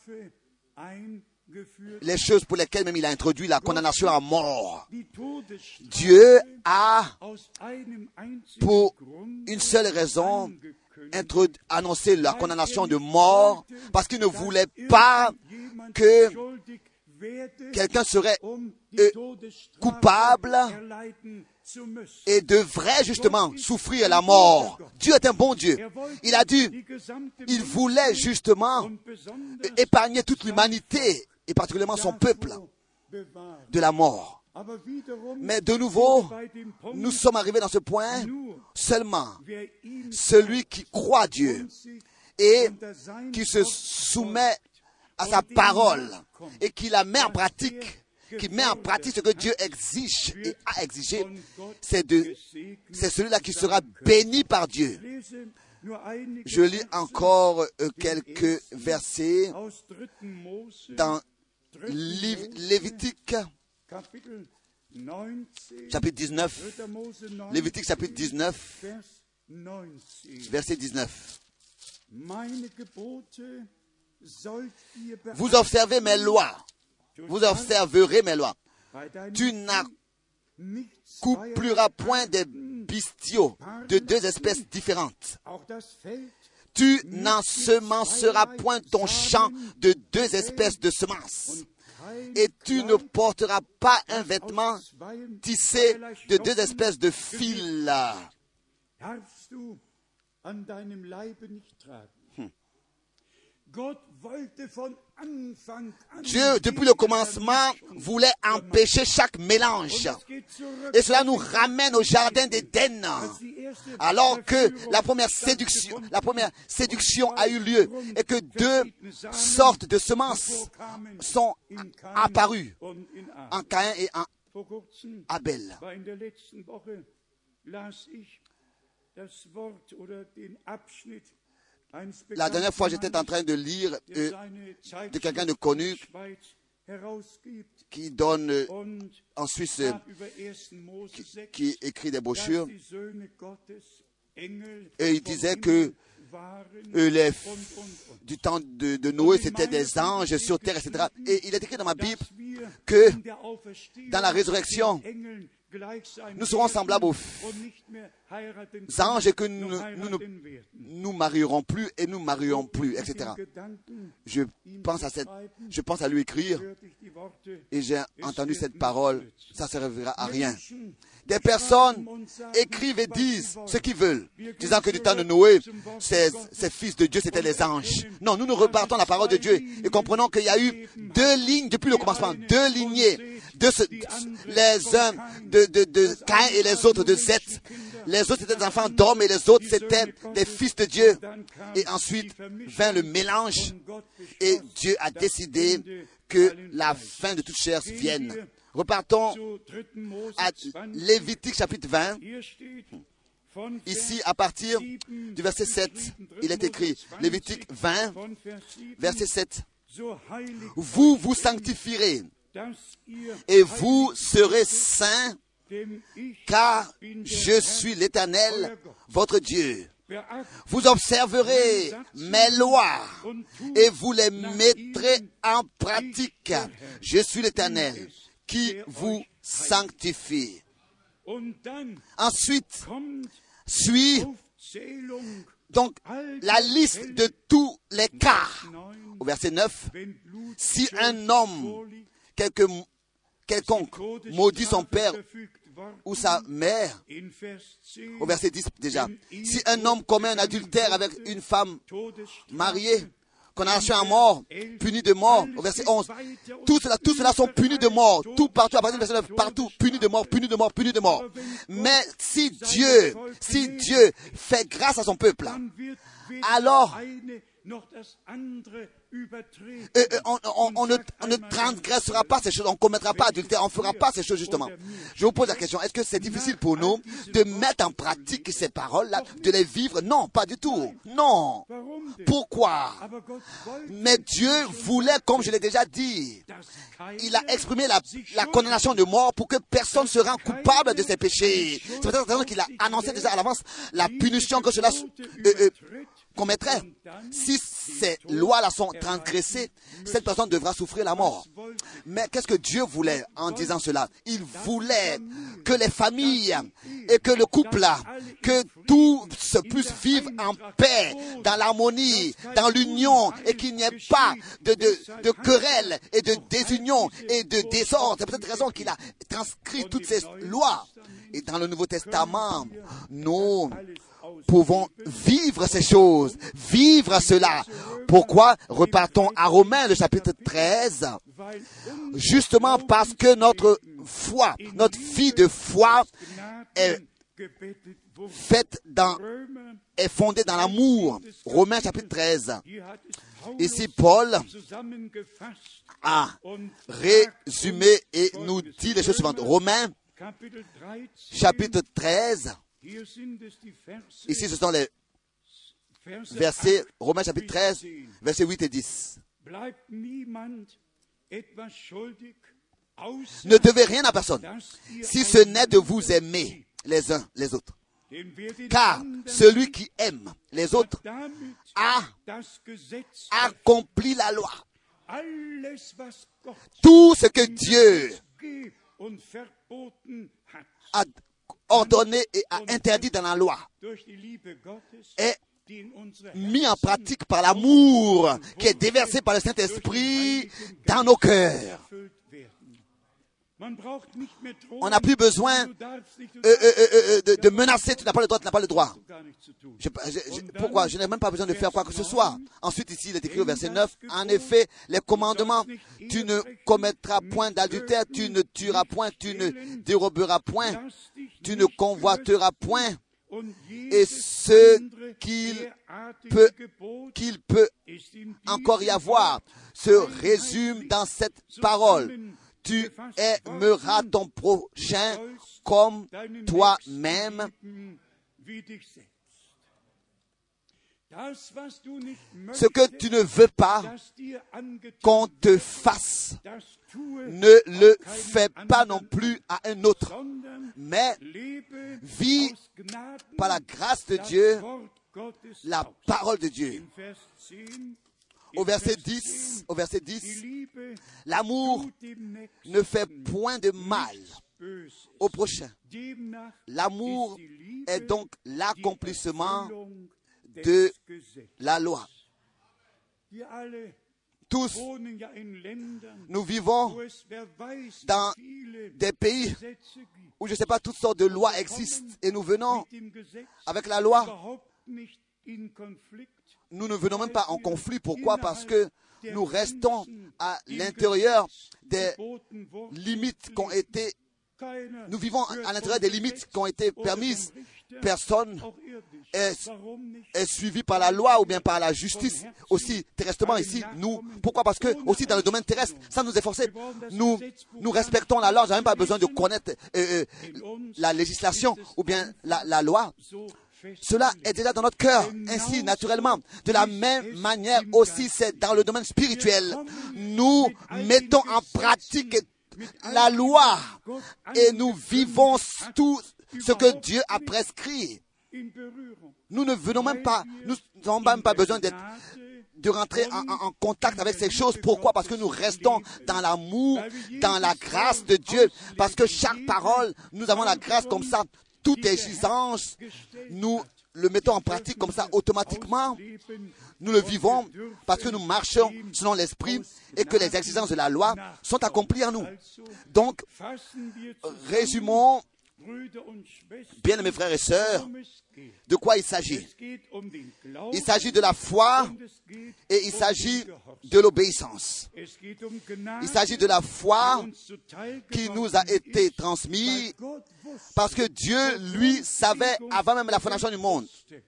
A: les choses pour lesquelles même il a introduit la condamnation à mort. Dieu a, pour une seule raison, annoncé la condamnation de mort, parce qu'il ne voulait pas que quelqu'un serait coupable et devrait justement souffrir la mort. Dieu est un bon Dieu. Il a dit, il voulait justement épargner toute l'humanité, et particulièrement son peuple, de la mort. Mais de nouveau, nous sommes arrivés dans ce point, seulement celui qui croit Dieu et qui se soumet à sa parole et qui la met en pratique, ce que Dieu exige et a exigé, c'est celui-là qui sera béni par Dieu. Je lis encore quelques versets dans Lévitique, chapitre 19. Lévitique, chapitre 19, verset 19. Vous observez mes lois. Vous observerez mes lois. Tu n'accoupleras point des bestiaux de deux espèces différentes. Tu n'ensemenceras point ton champ de deux espèces de semences. Et tu ne porteras pas un vêtement tissé de deux espèces de fils. Dieu, depuis le commencement, voulait empêcher chaque mélange. Et cela nous ramène au jardin d'Éden. Alors que la première séduction a eu lieu et que deux sortes de semences sont apparues en Caïn et en Abel. La dernière fois, j'étais en train de lire de quelqu'un de connu qui donne en Suisse, qui écrit des brochures. Et il disait que du temps de Noé, c'était des anges sur terre, etc. Et il est écrit dans ma Bible que dans la résurrection, nous serons semblables aux anges et que nous marierons plus et nous marions plus, etc. Je pense à lui écrire et j'ai entendu cette parole, ça ne servira à rien. Des personnes écrivent et disent ce qu'ils veulent, disant que du temps de Noé, ces fils de Dieu, c'était les anges. Non, nous repartons la parole de Dieu et comprenons qu'il y a eu deux lignes depuis le commencement, deux lignées, les uns de Caïn et les autres de Seth. Les autres étaient des enfants d'hommes et les autres c'était des fils de Dieu. Et ensuite vint le mélange et Dieu a décidé que la fin de toute chair vienne. Repartons à Lévitique chapitre 20. Ici, à partir du verset 7, il est écrit, Lévitique 20, verset 7. Vous vous sanctifierez et vous serez saints, car je suis l'Éternel, votre Dieu. Vous observerez mes lois et vous les mettrez en pratique. Je suis l'Éternel qui vous sanctifie. Ensuite, suit donc la liste de tous les cas. Au verset 9, si un homme quelconque maudit son père ou sa mère, au verset 10 déjà, si un homme commet un adultère avec une femme mariée, condamnation à mort, puni de mort, au verset 11. Tout cela sont punis de mort. Tout partout, à partir du verset 9, partout, punis de mort, punis de mort, punis de mort. Mais si Dieu fait grâce à son peuple, alors on ne transgressera pas ces choses, on ne commettra pas adultère, on ne fera pas ces choses justement. Je vous pose la question, est-ce que c'est difficile pour nous de mettre en pratique ces paroles-là, de les vivre? Non, pas du tout. Non. Pourquoi? Mais Dieu voulait, comme je l'ai déjà dit, il a exprimé la condamnation de mort pour que personne ne se rende coupable de ses péchés. C'est pour cette raison qu'il a annoncé déjà à l'avance la punition que cela commettrait. Si ces lois-là sont transgressées, cette personne devra souffrir la mort. Mais qu'est-ce que Dieu voulait en disant cela? Il voulait que les familles et que le couple, que tout se puisse vivre en paix, dans l'harmonie, dans l'union, et qu'il n'y ait pas de querelle et de désunion et de désordre. C'est pour cette raison qu'il a transcrit toutes ces lois. Et dans le Nouveau Testament, nous pouvons vivre ces choses, vivre cela. Pourquoi? Repartons à Romains, le chapitre 13. Justement parce que notre foi, notre vie de foi est fondée dans l'amour. Romains, chapitre 13. Ici, Paul a résumé et nous dit les choses suivantes. Romains, chapitre 13. Ici, ce sont les versets, Romains chapitre 13, versets 8 et 10. Ne devez rien à personne, si ce n'est de vous aimer les uns les autres. Car celui qui aime les autres a accompli la loi. Tout ce que Dieu a ordonné et a interdit dans la loi est mis en pratique par l'amour qui est déversé par le Saint-Esprit dans nos cœurs. On n'a plus besoin de menacer. Tu n'as pas le droit, tu n'as pas le droit. Pourquoi? Je n'ai même pas besoin de faire quoi que ce soit. Ensuite, ici, il est écrit au verset 9, en effet, les commandements, tu ne commettras point d'adultère, tu ne tueras point, tu ne déroberas point, tu ne convoiteras point, et ce qu'il peut encore y avoir se résume dans cette parole. Tu aimeras ton prochain comme toi-même. Ce que tu ne veux pas qu'on te fasse, ne le fais pas non plus à un autre, mais vis par la grâce de Dieu, la parole de Dieu. Au verset 10, l'amour ne fait point de mal au prochain. L'amour est donc l'accomplissement de la loi. Tous, nous vivons dans des pays où, je ne sais pas, toutes sortes de lois existent et nous venons avec la loi. Nous ne venons même pas en conflit. Pourquoi? Parce que nous restons à l'intérieur des limites qui ont été... Nous vivons à l'intérieur des limites qui ont été permises. Personne est suivi par la loi ou bien par la justice. Aussi, terrestrement ici, nous... Pourquoi? Parce que, aussi dans le domaine terrestre, ça nous est forcé. Nous respectons la loi. Nous n'avons même pas besoin de connaître la législation ou bien la loi. Cela est déjà dans notre cœur, ainsi naturellement. De la même manière aussi, c'est dans le domaine spirituel. Nous mettons en pratique la loi et nous vivons tout ce que Dieu a prescrit. Nous ne venons même pas, nous n'avons même pas besoin de rentrer en contact avec ces choses. Pourquoi? Parce que nous restons dans l'amour, dans la grâce de Dieu. Parce que chaque parole, nous avons la grâce comme ça. Toute exigence, nous le mettons en pratique comme ça automatiquement. Nous le vivons parce que nous marchons selon l'esprit et que les exigences de la loi sont accomplies en nous. Donc, résumons, bien mes frères et sœurs, de quoi il s'agit. Il s'agit de la foi et il s'agit de l'obéissance. Il s'agit de la foi qui nous a été transmise parce que Dieu, lui, savait avant même la fondation du monde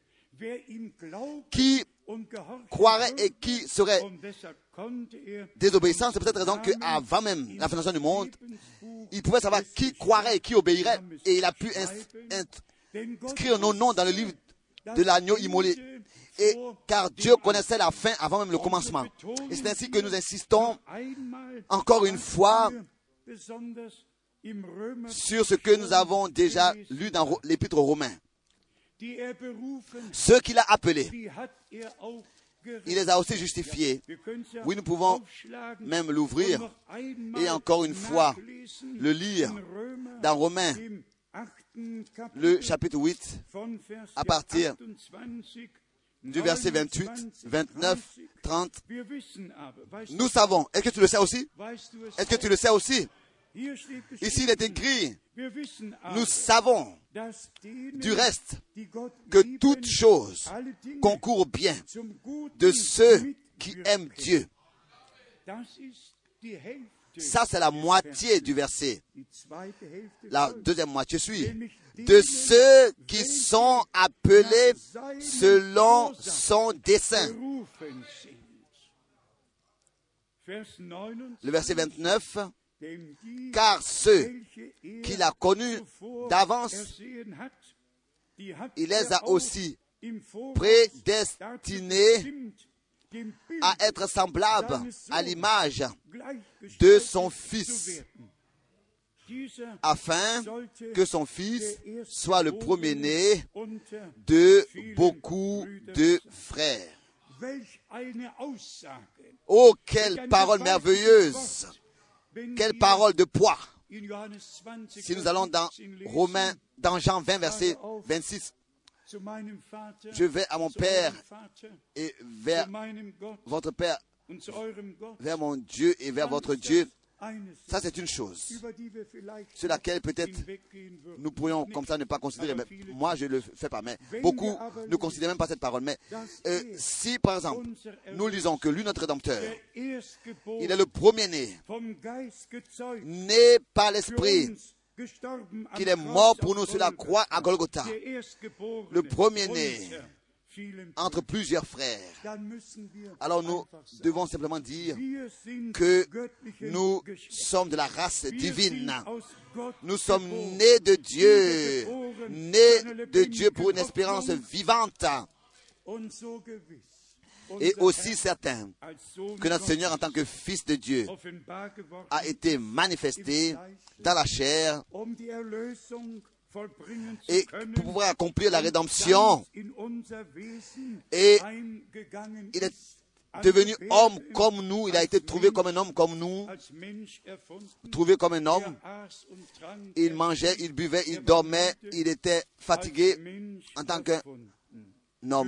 A: qui croirait et qui serait désobéissant. C'est peut-être raison qu'avant même la fondation du monde, il pouvait savoir qui croirait et qui obéirait. Et il a pu inscrire nos noms dans le livre de l'agneau immolé. Et car Dieu connaissait la fin avant même le commencement. Et c'est ainsi que nous insistons encore une fois sur ce que nous avons déjà lu dans l'épître aux Romains. Ceux qu'il a appelés, il les a aussi justifiés. Oui, nous pouvons même l'ouvrir et encore une fois le lire dans Romains, le chapitre 8, à partir du verset 28, 29, 30. Nous savons. Est-ce que tu le sais aussi? Est-ce que tu le sais aussi? Ici, il est écrit, nous savons du reste que toute chose concourt bien de ceux qui aiment Dieu. Ça, c'est la moitié du verset. La deuxième moitié suit. De ceux qui sont appelés selon son dessein. Le verset 29. Car ceux qu'il a connus d'avance, il les a aussi prédestinés à être semblables à l'image de son Fils, afin que son Fils soit le premier-né de beaucoup de frères. Oh, quelle parole merveilleuse! Quelle parole de poids! Si nous allons dans Romains, dans Jean 20, verset 26, je vais à mon Père et vers votre Père, vers mon Dieu et vers votre Dieu. Ça, c'est une chose sur laquelle peut-être nous pourrions comme ça ne pas considérer. Mais moi, je ne le fais pas. Mais beaucoup ne considèrent même pas cette parole. Mais si, par exemple, nous lisons que lui, notre Rédempteur, il est le premier-né, né par l'Esprit, qu'il est mort pour nous sur la croix à Golgotha, le premier-né entre plusieurs frères. Alors nous devons simplement dire que nous sommes de la race divine. Nous sommes nés de Dieu pour une espérance vivante. Et aussi certain que notre Seigneur en tant que Fils de Dieu a été manifesté dans la chair et pour pouvoir accomplir la rédemption. Et il est devenu homme comme nous, il a été trouvé comme un homme comme nous, trouvé comme un homme. Il mangeait, il buvait, il dormait, il était fatigué en tant qu'un homme.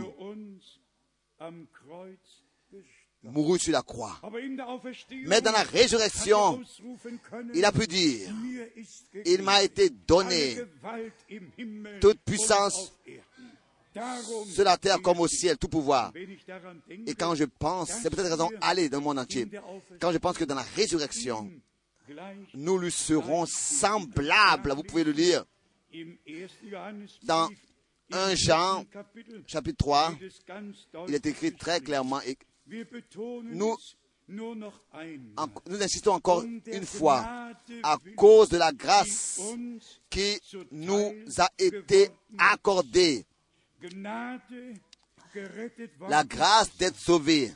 A: Mourut sur la croix. Mais dans la résurrection, il a pu dire, il m'a été donné toute puissance sur la terre comme au ciel, tout pouvoir. Et quand je pense, c'est peut-être raison aller dans le monde entier, quand je pense que dans la résurrection, nous lui serons semblables, vous pouvez le lire dans 1 Jean, chapitre 3, il est écrit très clairement, et nous insistons encore une fois, à cause de la grâce qui nous a été accordée, la grâce d'être sauvé,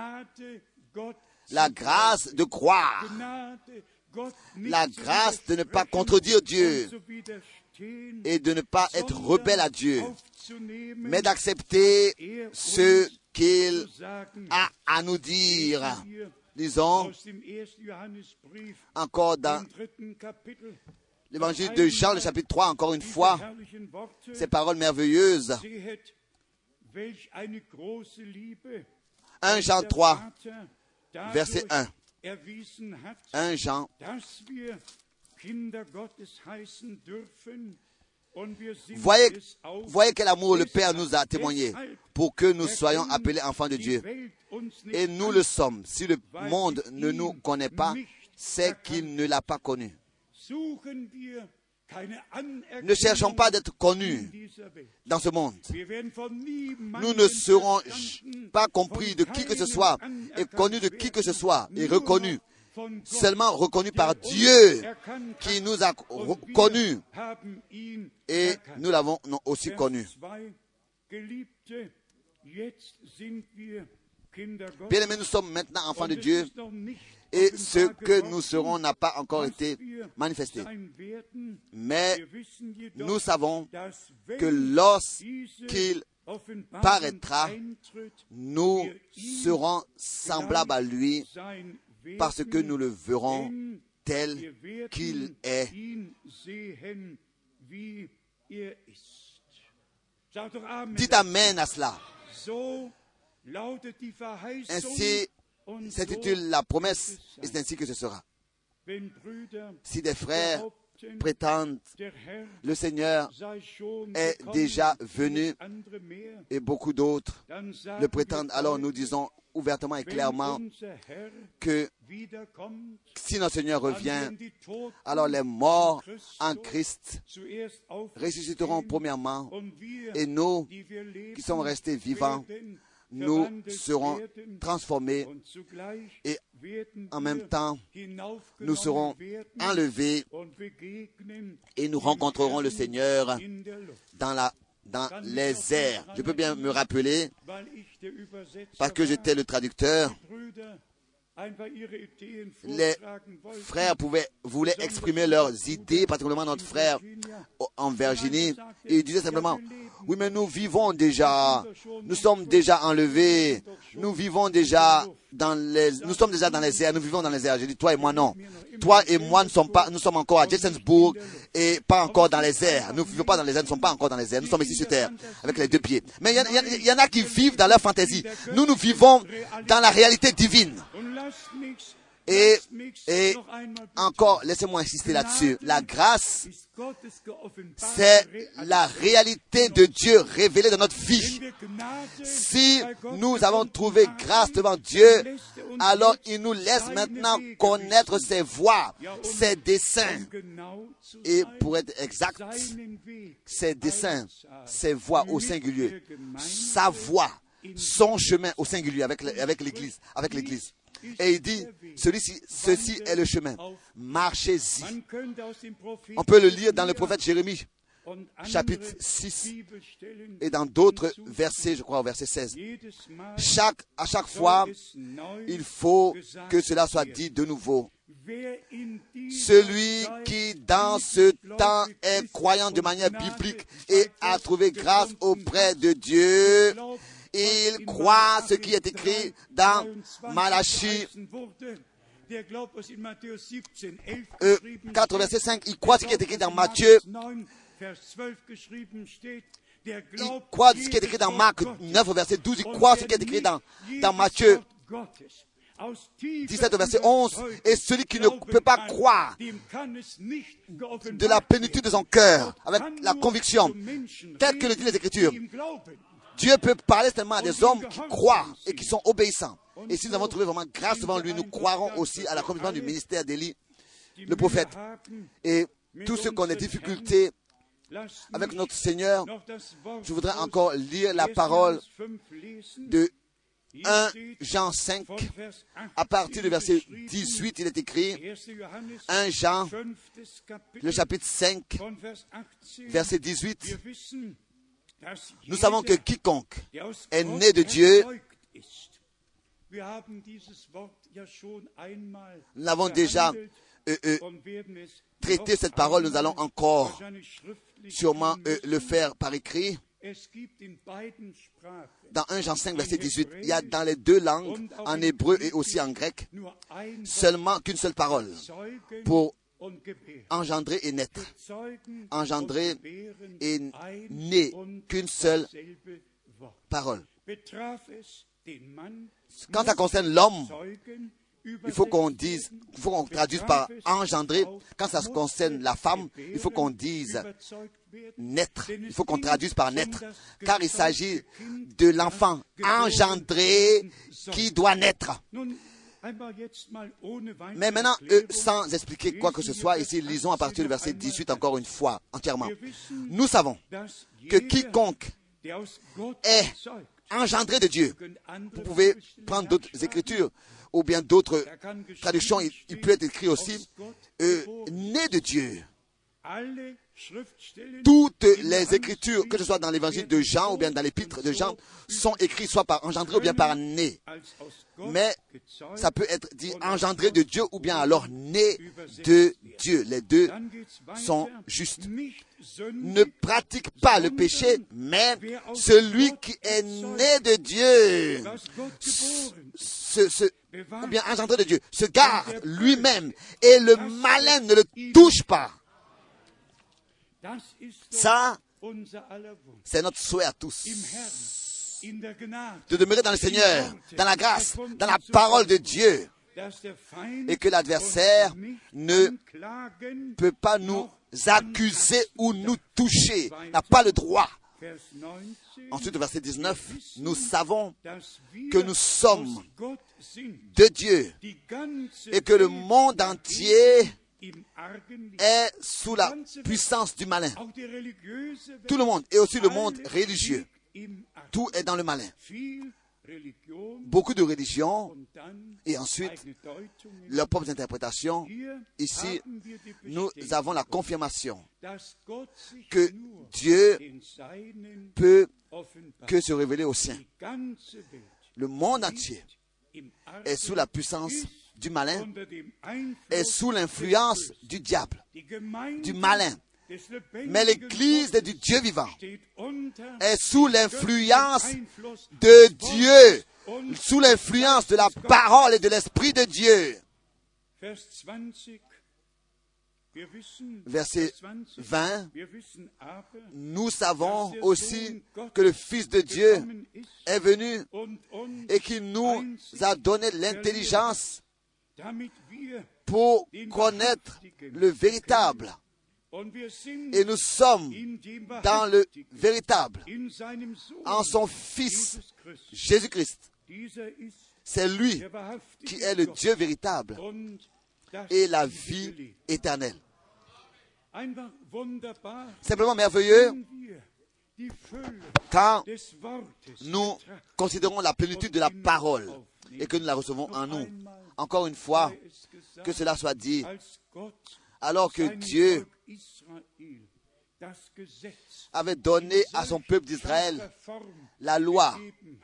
A: la grâce de croire, la grâce de ne pas contredire Dieu et de ne pas être rebelle à Dieu, mais d'accepter ce qu'il a à nous dire. Lisons encore dans l'évangile de Jean, le chapitre 3, encore une fois, ces paroles merveilleuses. 1 Jean 3, verset 1. 1 Jean. Voyez quel amour le Père nous a témoigné pour que nous soyons appelés enfants de Dieu. Et nous le sommes. Si le monde ne nous connaît pas, c'est qu'il ne l'a pas connu. Ne cherchons pas d'être connus dans ce monde. Nous ne serons pas compris de qui que ce soit et connus de qui que ce soit et reconnus. Seulement reconnu par Dieu qui nous a connus et nous l'avons aussi connu. Bien-aimés, nous sommes maintenant enfants de Dieu et ce que nous serons n'a pas encore été manifesté. Mais nous savons que lorsqu'il paraîtra, nous serons semblables à lui parce que nous le verrons tel qu'il est. Dites Amen à cela. Ainsi s'intitule la promesse, et c'est ainsi que ce sera. Si des frères prétendent le Seigneur est déjà venu et beaucoup d'autres le prétendent, alors nous disons ouvertement et clairement que si notre Seigneur revient, alors les morts en Christ ressusciteront premièrement et nous qui sommes restés vivants, nous serons transformés et en même temps, nous serons enlevés et nous rencontrerons le Seigneur dans les airs. Je peux bien me rappeler, parce que j'étais le traducteur, les frères voulaient exprimer leurs idées, particulièrement notre frère en Virginie, et il disait simplement, oui, mais nous vivons déjà, nous sommes déjà enlevés, nous vivons déjà nous sommes déjà dans les airs, nous vivons dans les airs. J'ai dit, toi et moi, non. Toi et moi, nous sommes encore à Jeffersonburg et pas encore dans les airs. Nous ne vivons pas dans les airs, nous ne sommes pas encore dans les airs. Nous sommes ici sur terre, avec les deux pieds. Mais il y en a qui vivent dans leur fantaisie. Nous vivons dans la réalité divine. Et encore, laissez-moi insister là-dessus. La grâce, c'est la réalité de Dieu révélée dans notre vie. Si nous avons trouvé grâce devant Dieu, alors il nous laisse maintenant connaître ses voies, ses desseins. Et pour être exact, ses desseins, ses voies au singulier, sa voie, son chemin au singulier avec l'Église. Et il dit, ceci est le chemin, marchez-y. On peut le lire dans le prophète Jérémie, chapitre 6, et dans d'autres versets, je crois au verset 16. À chaque fois, il faut que cela soit dit de nouveau. Celui qui, dans ce temps, est croyant de manière biblique et a trouvé grâce auprès de Dieu, il croit ce qui est écrit dans Malachie 4, verset 5. Il croit ce qui est écrit dans Matthieu. Il croit ce qui est écrit dans Marc 9, verset 12. Il croit ce qui est écrit dans Matthieu 17, verset 11. Et celui qui ne peut pas croire de la plénitude de son cœur, avec la conviction, telle que le disent les Écritures, Dieu peut parler seulement à des hommes qui croient et qui sont obéissants. Et si nous avons trouvé vraiment grâce devant lui, nous croirons aussi à l'accomplissement du ministère d'Élie, le prophète. Et tous ceux qui ont des difficultés avec notre Seigneur, je voudrais encore lire la parole de 1 Jean 5, à partir du verset 18, il est écrit, 1 Jean, le chapitre 5, verset 18, nous savons que quiconque est né de Dieu, nous avons déjà traité cette parole, nous allons encore sûrement le faire par écrit. Dans 1 Jean 5, verset 18, il y a dans les deux langues, en hébreu et aussi en grec, seulement qu'une seule parole pour engendrer et naître. Engendrer et né, qu'une seule parole. Quand ça concerne l'homme, il faut qu'on traduise par engendrer. Quand ça concerne la femme, il faut qu'on dise naître. Il faut qu'on traduise par naître. Car il s'agit de l'enfant engendré qui doit naître. Mais maintenant, sans expliquer quoi que ce soit, ici, lisons à partir du verset 18 encore une fois, entièrement. Nous savons que quiconque est engendré de Dieu, vous pouvez prendre d'autres écritures, ou bien d'autres traductions, il peut être écrit aussi, né de Dieu. Toutes les écritures, que ce soit dans l'évangile de Jean ou bien dans l'épître de Jean, sont écrites soit par engendré ou bien par né. Mais ça peut être dit engendré de Dieu ou bien alors né de Dieu. Les deux sont justes. Ne pratique pas le péché, mais celui qui est né de Dieu, ou bien engendré de Dieu, se garde lui-même et le malin ne le touche pas. Ça, c'est notre souhait à tous. De demeurer dans le Seigneur, dans la grâce, dans la parole de Dieu. Et que l'adversaire ne peut pas nous accuser ou nous toucher. N'a pas le droit. Ensuite, au verset 19, nous savons que nous sommes de Dieu et que le monde entier est sous la puissance du malin. Tout le monde, et aussi le monde religieux. Tout est dans le malin. Beaucoup de religions, et ensuite, leurs propres interprétations. Ici, nous avons la confirmation que Dieu peut que se révéler aux siens. Le monde entier est sous la puissance du malin, est sous l'influence du diable, du malin. Mais l'Église du Dieu vivant est sous l'influence de Dieu, sous l'influence de la parole et de l'Esprit de Dieu. Verset 20, nous savons aussi que le Fils de Dieu est venu et qu'il nous a donné l'intelligence pour connaître le véritable. Et nous sommes dans le véritable, en son Fils, Jésus-Christ. C'est lui qui est le Dieu véritable et la vie éternelle. Simplement merveilleux quand nous considérons la plénitude de la parole et que nous la recevons en nous. Encore une fois, que cela soit dit, alors que Dieu avait donné à son peuple d'Israël la loi.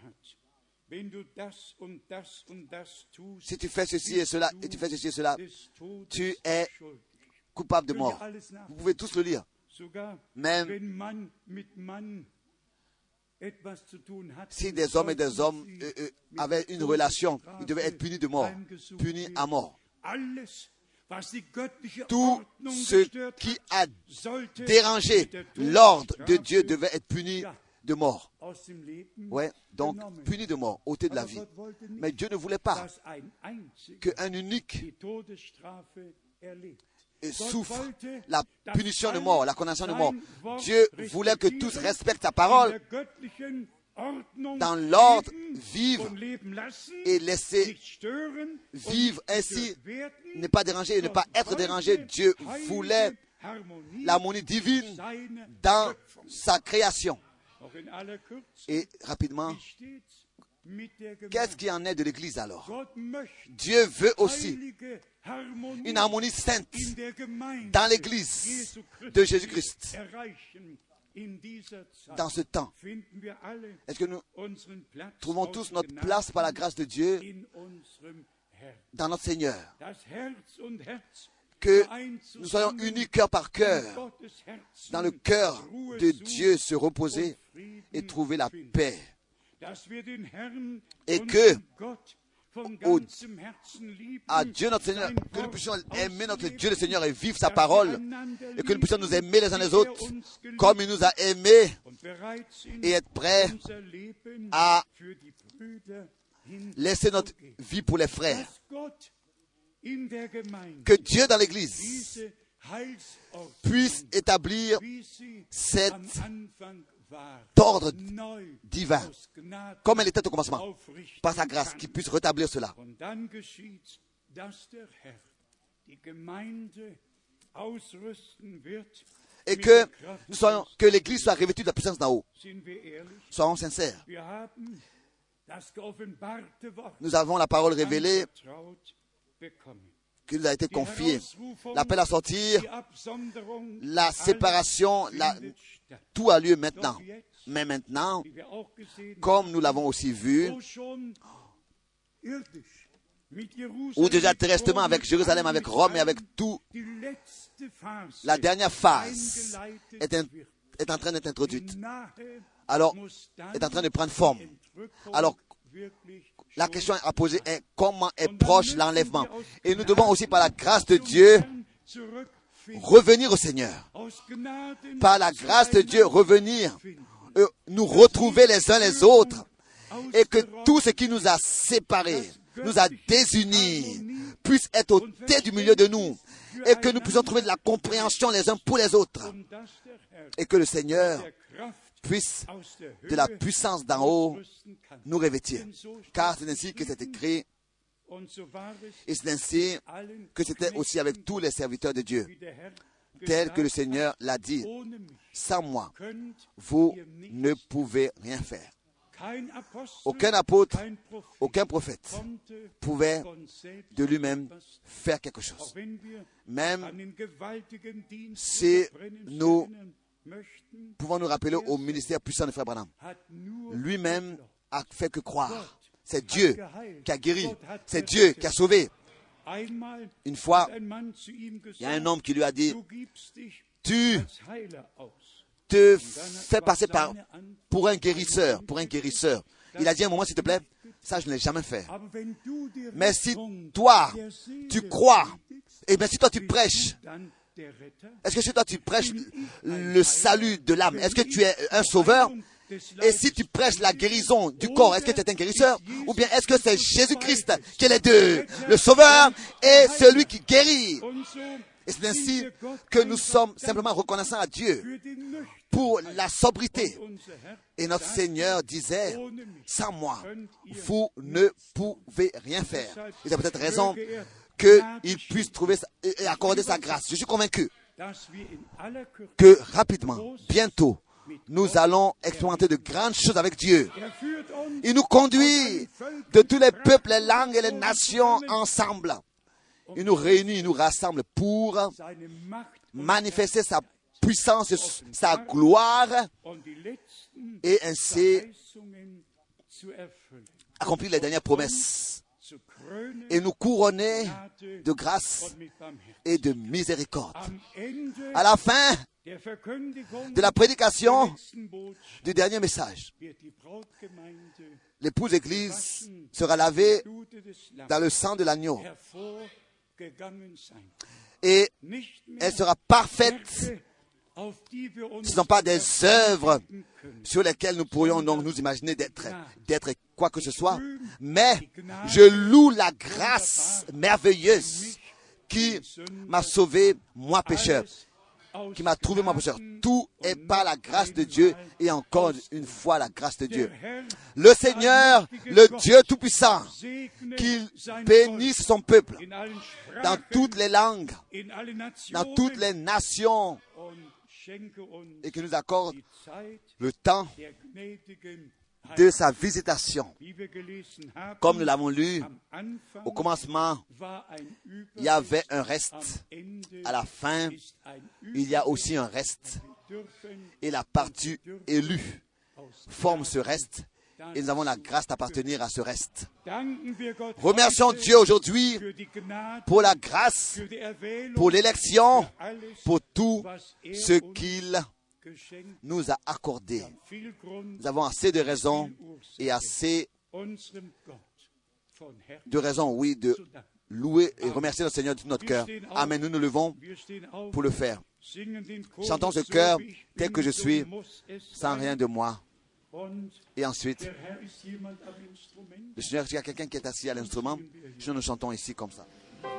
A: Si tu fais ceci et cela, et tu fais ceci et cela, tu es coupable de mort. Vous pouvez tous le lire. Même si des hommes et des hommes avaient une relation, ils devaient être punis de mort, punis à mort. Tout ce qui a dérangé l'ordre de Dieu devait être puni de mort. Ouais, donc puni de mort, ôté de la vie. Mais Dieu ne voulait pas qu'un unique souffre la punition de mort, la condamnation de mort. Dieu voulait que tous respectent sa parole dans l'ordre, vivre et laisser vivre ainsi, ne pas déranger et ne pas être dérangé. Dieu voulait l'harmonie divine dans sa création. Et rapidement, qu'est-ce qui en est de l'Église alors? Dieu veut aussi une harmonie sainte dans l'Église de Jésus-Christ. Dans ce temps, est-ce que nous trouvons tous notre place par la grâce de Dieu dans notre Seigneur? Que nous soyons unis cœur par cœur, dans le cœur de Dieu se reposer et trouver la paix. Et que à Dieu notre Seigneur, que nous puissions aimer notre Dieu le Seigneur et vivre sa parole, et que nous puissions nous aimer les uns les autres comme il nous a aimés et être prêts à laisser notre vie pour les frères. Que Dieu dans l'Église puisse établir cet ordre divin, comme elle était au commencement, par sa grâce, qu'il puisse rétablir cela. Et que l'Église soit revêtue de la puissance d'en haut. Soyons sincères. Nous avons la parole révélée qui nous a été confiée. L'appel à sortir, la séparation, tout a lieu maintenant. Mais maintenant, comme nous l'avons aussi vu, ou déjà terrestrement avec Jérusalem, avec Rome et avec tout, la dernière phase est en train d'être introduite. Alors, est en train de prendre forme. Alors, la question à poser est comment est proche l'enlèvement. Et nous devons aussi, par la grâce de Dieu, revenir au Seigneur. Par la grâce de Dieu, revenir, nous retrouver les uns les autres. Et que tout ce qui nous a séparés, nous a désunis, puisse être ôté du milieu de nous. Et que nous puissions trouver de la compréhension les uns pour les autres. Et que le Seigneur puisse, de la puissance d'en haut, nous revêtir. Car c'est ainsi que c'est écrit, et c'est ainsi que c'était aussi avec tous les serviteurs de Dieu, tel que le Seigneur l'a dit. Sans moi, vous ne pouvez rien faire. Aucun apôtre, aucun prophète pouvait de lui-même faire quelque chose. Même si nous pouvons nous rappeler au ministère puissant de Frère Branham, lui-même a fait que croire. C'est Dieu qui a guéri. C'est Dieu qui a sauvé. Une fois, il y a un homme qui lui a dit, tu te fais passer pour un guérisseur, Il a dit un moment, s'il te plaît, ça je ne l'ai jamais fait. Mais si toi, tu crois, et bien si toi tu prêches, est-ce que chez toi tu prêches le salut de l'âme? Est-ce que tu es un sauveur? Et si tu prêches la guérison du corps, est-ce que tu es un guérisseur? Ou bien est-ce que c'est Jésus-Christ qui est les deux, le Sauveur et celui qui guérit? Et c'est ainsi que nous sommes simplement reconnaissants à Dieu pour la sobriété. Et notre Seigneur disait, sans moi, vous ne pouvez rien faire. Et c'est peut-être raison qu'il puisse trouver et accorder sa grâce. Je suis convaincu que rapidement, bientôt, nous allons expérimenter de grandes choses avec Dieu. Il nous conduit de tous les peuples, les langues et les nations ensemble. Il nous réunit, il nous rassemble pour manifester sa puissance, sa gloire et ainsi accomplir les dernières promesses et nous couronner de grâce et de miséricorde. À la fin de la prédication du dernier message, l'épouse Église sera lavée dans le sang de l'agneau et elle sera parfaite. Ce ne sont pas des œuvres sur lesquelles nous pourrions donc nous imaginer d'être quoi que ce soit, mais je loue la grâce merveilleuse qui m'a sauvé, moi pécheur, qui m'a trouvé moi pécheur. Tout est par la grâce de Dieu et encore une fois la grâce de Dieu. Le Seigneur, le Dieu Tout-Puissant, qu'il bénisse son peuple dans toutes les langues, dans toutes les nations, et qu'il nous accorde le temps de sa visitation. Comme nous l'avons lu, au commencement, il y avait un reste. À la fin, il y a aussi un reste. Et la partie élue forme ce reste. Et nous avons la grâce d'appartenir à ce reste. Remercions Dieu aujourd'hui pour la grâce, pour l'élection, pour tout ce qu'il nous a accordé. Nous avons assez de raisons et assez de raisons, oui, de louer et remercier le Seigneur de tout notre cœur. Amen. Nous nous levons pour le faire. Chantons ce cœur tel que je suis, sans rien de moi. Et ensuite, le Seigneur, il y a quelqu'un qui est assis à l'instrument. Nous chantons ici comme ça.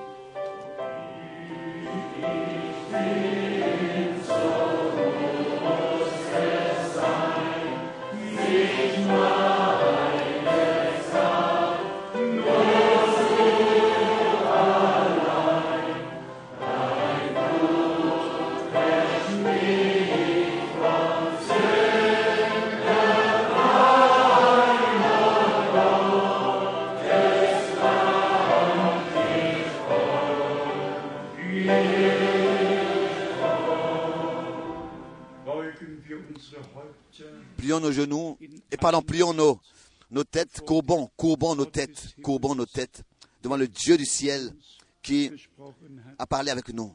A: Plions nos genoux, et pardon, plions nos têtes, courbons nos têtes devant le Dieu du ciel qui a parlé avec nous.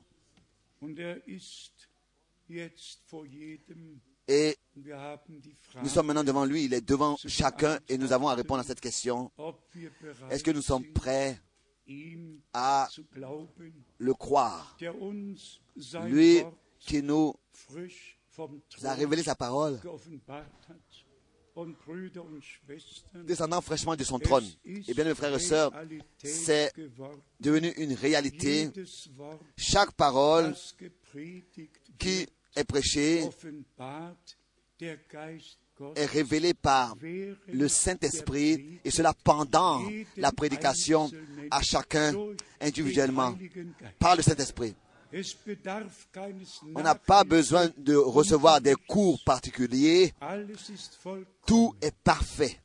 A: Et nous sommes maintenant devant lui, il est devant chacun et nous avons à répondre à cette question. Est-ce que nous sommes prêts à le croire? Lui qui nous a révélé sa parole, descendant fraîchement de son trône. Et bien, mes frères et sœurs, c'est devenu une réalité. Chaque parole qui est prêchée est révélée par le Saint-Esprit, et cela pendant la prédication à chacun individuellement par le Saint-Esprit. On n'a pas besoin de recevoir des cours particuliers. Tout est parfait.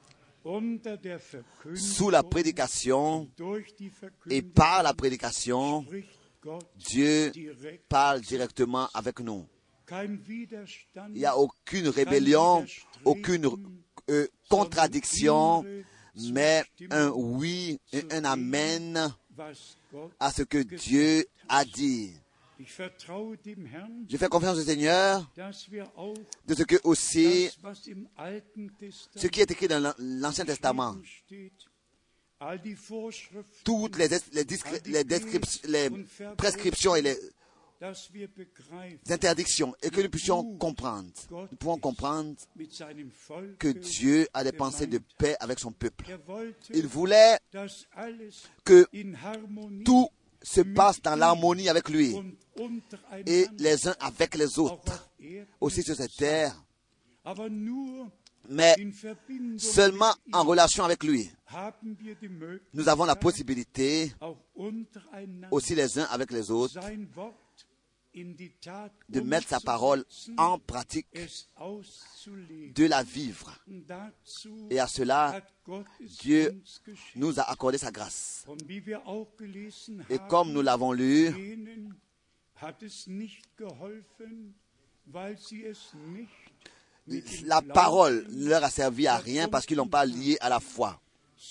A: Sous la prédication et par la prédication, Dieu parle directement avec nous. Il n'y a aucune rébellion, aucune contradiction, mais un oui et un amen à ce que Dieu a dit. Je fais confiance au Seigneur de ce que aussi ce qui est écrit dans l'Ancien Testament, toutes les prescriptions et les interdictions et que nous puissions comprendre. Nous pouvons comprendre que Dieu a des pensées de paix avec son peuple. Il voulait que tout se passe dans l'harmonie avec lui et les uns avec les autres, aussi sur cette terre, mais seulement en relation avec lui. Nous avons la possibilité, aussi les uns avec les autres, de mettre sa parole en pratique, de la vivre. Et à cela, Dieu nous a accordé sa grâce. Et comme nous l'avons lu, la parole ne leur a servi à rien parce qu'ils n'ont pas lié à la foi.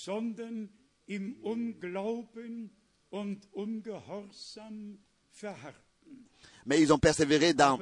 A: Mais ils ont persévéré dans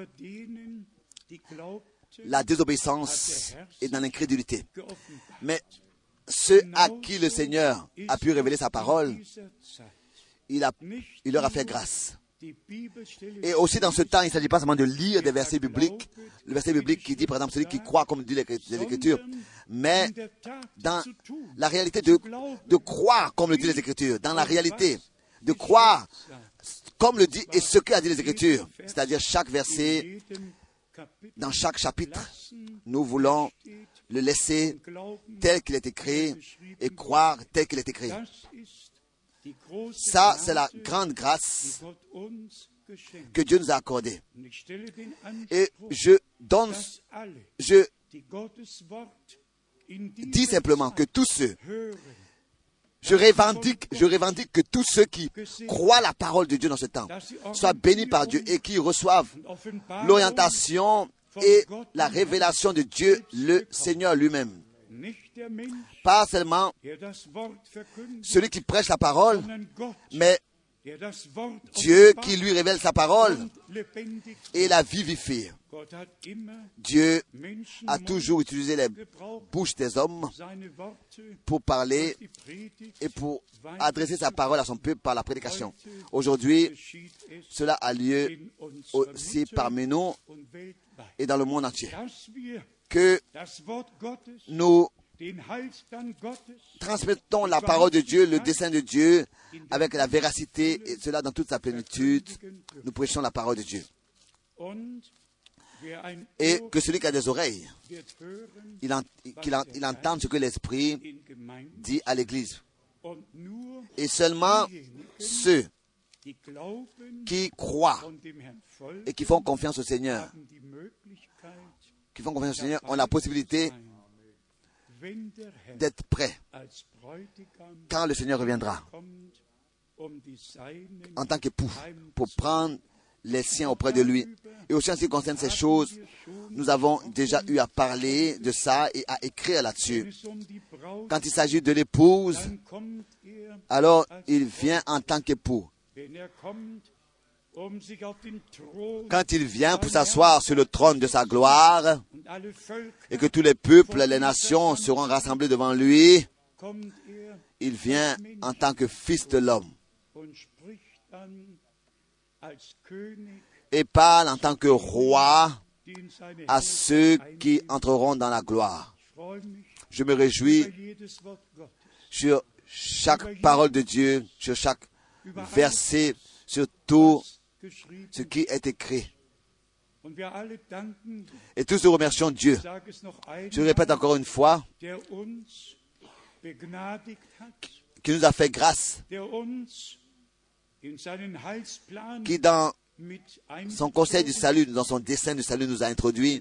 A: la désobéissance et dans l'incrédulité. Mais ceux à qui le Seigneur a pu révéler sa parole, il leur a fait grâce. Et aussi dans ce temps, il ne s'agit pas seulement de lire des versets bibliques, le verset biblique qui dit par exemple celui qui croit comme dit l'Écriture, mais dans la réalité de croire comme le dit les Écritures, dans la réalité de croire comme le dit et ce qu'a dit les Écritures, c'est-à-dire chaque verset, dans chaque chapitre, nous voulons le laisser tel qu'il est écrit et croire tel qu'il est écrit. Ça, c'est la grande grâce que Dieu nous a accordée. Et je dis simplement que tous ceux, je revendique que tous ceux qui croient la parole de Dieu dans ce temps soient bénis par Dieu et qui reçoivent l'orientation et la révélation de Dieu, le Seigneur lui-même. Pas seulement celui qui prêche la parole, mais Dieu qui lui révèle sa parole et la vivifie. Dieu a toujours utilisé les bouches des hommes pour parler et pour adresser sa parole à son peuple par la prédication. Aujourd'hui, cela a lieu aussi parmi nous et dans le monde entier. Que nous transmettons la parole de Dieu, le dessein de Dieu, avec la véracité, et cela dans toute sa plénitude. Nous prêchons la parole de Dieu. Et que celui qui a des oreilles, il entende ce que l'Esprit dit à l'Église. Et seulement ceux qui croient et qui font confiance au Seigneur, ont la possibilité d'être prêts quand le Seigneur reviendra en tant qu'époux pour prendre les siens auprès de lui. Et aussi en ce qui concerne ces choses, nous avons déjà eu à parler de ça et à écrire là-dessus. Quand il s'agit de l'épouse, alors il vient en tant qu'époux. Quand il vient pour s'asseoir sur le trône de sa gloire et que tous les peuples, les nations seront rassemblés devant lui, il vient en tant que fils de l'homme et parle en tant que roi à ceux qui entreront dans la gloire. Je me réjouis sur chaque parole de Dieu, sur chaque verset, sur tout ce qui est écrit. Et tous nous remercions Dieu. Je le répète encore une fois, qui nous a fait grâce, qui dans son conseil du salut, dans son dessein du salut nous a introduit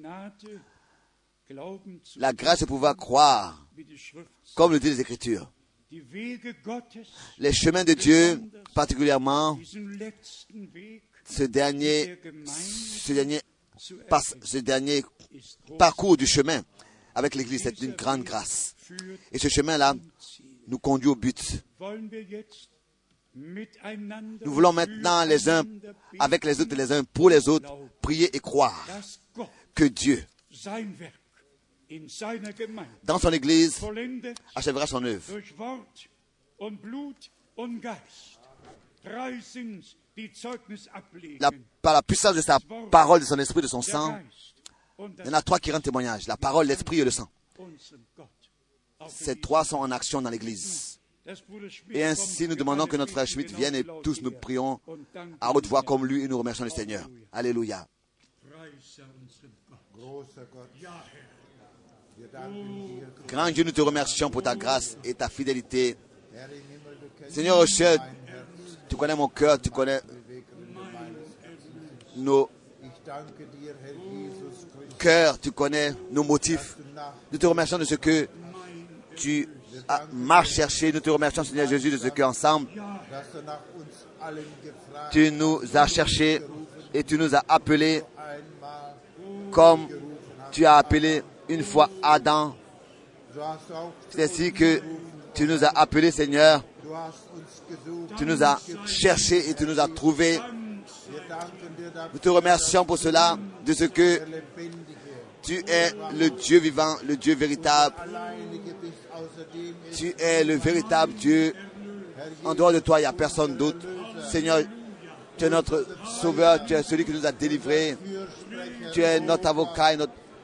A: la grâce de pouvoir croire, comme le dit les Écritures. Les chemins de Dieu, particulièrement ce dernier parcours du chemin avec l'Église, c'est une grande grâce. Et ce chemin-là nous conduit au but. Nous voulons maintenant les uns avec les autres, les uns pour les autres, prier et croire que Dieu, dans son Église, achèvera son œuvre. par la puissance de sa parole, de son esprit, de son sang. Il y en a trois qui rendent témoignage. La parole, l'esprit et le sang. Ces trois sont en action dans l'Église. Et ainsi, nous demandons que notre frère Schmidt vienne et tous nous prions à haute voix comme lui et nous remercions le Seigneur. Alléluia. Grand Dieu, nous te remercions pour ta grâce et ta fidélité. Seigneur au ciel, tu connais mon cœur, tu connais nos cœurs, tu connais nos motifs. Nous te remercions de ce que tu m'as cherché. Nous te remercions, Seigneur Jésus, de ce qu'ensemble, tu nous as cherchés et tu nous as appelés comme tu as appelé une fois Adam. C'est ainsi que tu nous as appelés, Seigneur. Tu nous as cherchés et tu nous as trouvés. Nous te remercions pour cela, de ce que tu es le Dieu vivant, le Dieu véritable. Tu es le véritable Dieu. En dehors de toi, il n'y a personne d'autre. Seigneur, tu es notre sauveur, tu es celui qui nous a délivrés. Tu es notre avocat et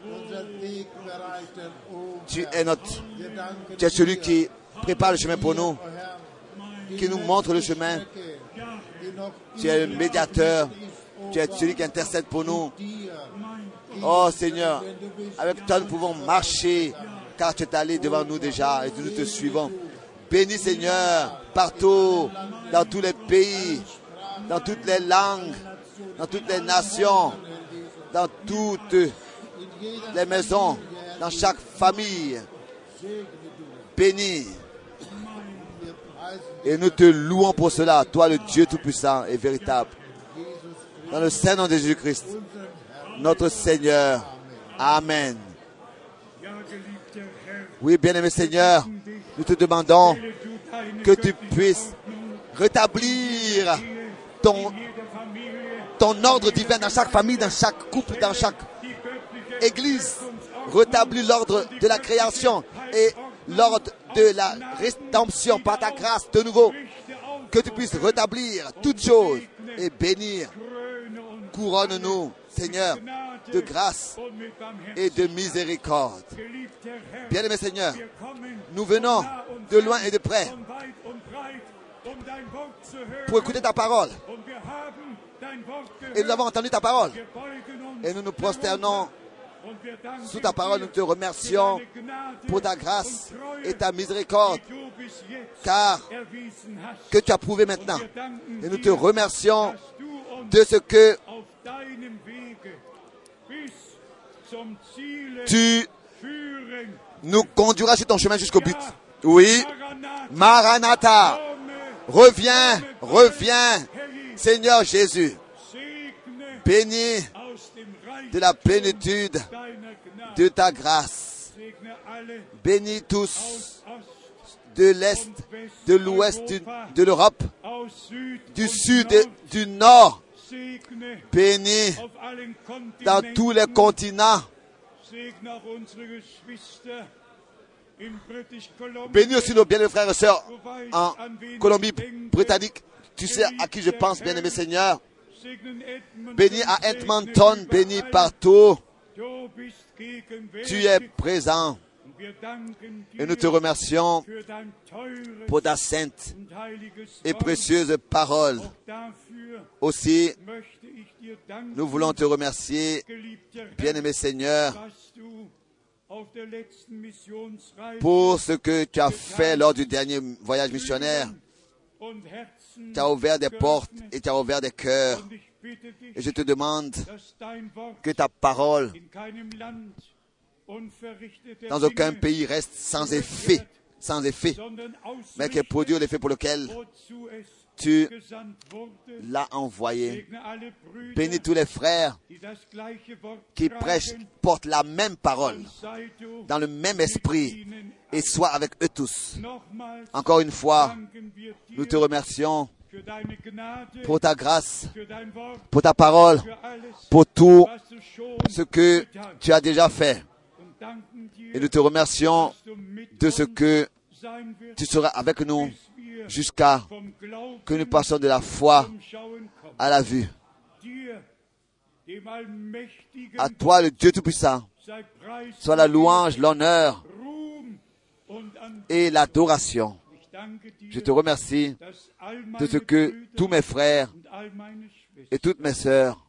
A: tu es celui qui prépare le chemin pour nous, qui nous montre le chemin. Tu es le médiateur, tu es celui qui intercède pour nous. Oh Seigneur, avec toi nous pouvons marcher, car tu es allé devant nous déjà et nous te suivons. Bénis Seigneur, partout, dans tous les pays, dans toutes les langues, dans toutes les nations, dans toutes les maisons, dans chaque famille. Bénis. Et nous te louons pour cela, toi le Dieu tout-puissant et véritable. Dans le saint nom de Jésus-Christ, notre Seigneur. Amen. Oui, bien-aimé Seigneur, nous te demandons que tu puisses rétablir ton ordre divin dans chaque famille, dans chaque couple, dans chaque église. Rétablis l'ordre de la création et l'ordre de la rédemption par ta grâce de nouveau. Que tu puisses rétablir toutes choses et bénir. Couronne-nous, Seigneur, de grâce et de miséricorde. Bien-aimé Seigneur, nous venons de loin et de près pour écouter ta parole. Et nous avons entendu ta parole. Et nous nous prosternons sous ta parole. Nous te remercions pour ta grâce et ta miséricorde, car que tu as prouvé maintenant. Et nous te remercions de ce que tu nous conduiras sur ton chemin jusqu'au but. Oui, Maranatha, reviens, reviens, Seigneur Jésus. Bénis de la plénitude de ta grâce. Bénis tous de l'Est, de l'Ouest, de l'Europe, du Sud et du Nord. Bénis dans tous les continents. Bénis aussi nos bien-aimés frères et sœurs en Colombie-Britannique. Tu sais à qui je pense, bien-aimé Seigneur. Bénis à Edmonton, bénis partout. Tu es présent. Et nous te remercions pour ta sainte et précieuse parole. Aussi, nous voulons te remercier, bien-aimé Seigneur, pour ce que tu as fait lors du dernier voyage missionnaire. Tu as ouvert des portes et tu as ouvert des cœurs. Et je te demande que ta parole dans aucun pays reste sans effet, mais qu'elle produise l'effet pour lequel tu l'as envoyé. Bénis tous les frères qui prêchent, portent la même parole, dans le même esprit, et sois avec eux tous. Encore une fois, nous te remercions pour ta grâce, pour ta parole, pour tout ce que tu as déjà fait. Et nous te remercions de ce que tu seras avec nous jusqu'à que nous passions de la foi à la vue. À toi, le Dieu Tout-Puissant, soit la louange, l'honneur et l'adoration. Je te remercie de ce que tous mes frères et toutes mes sœurs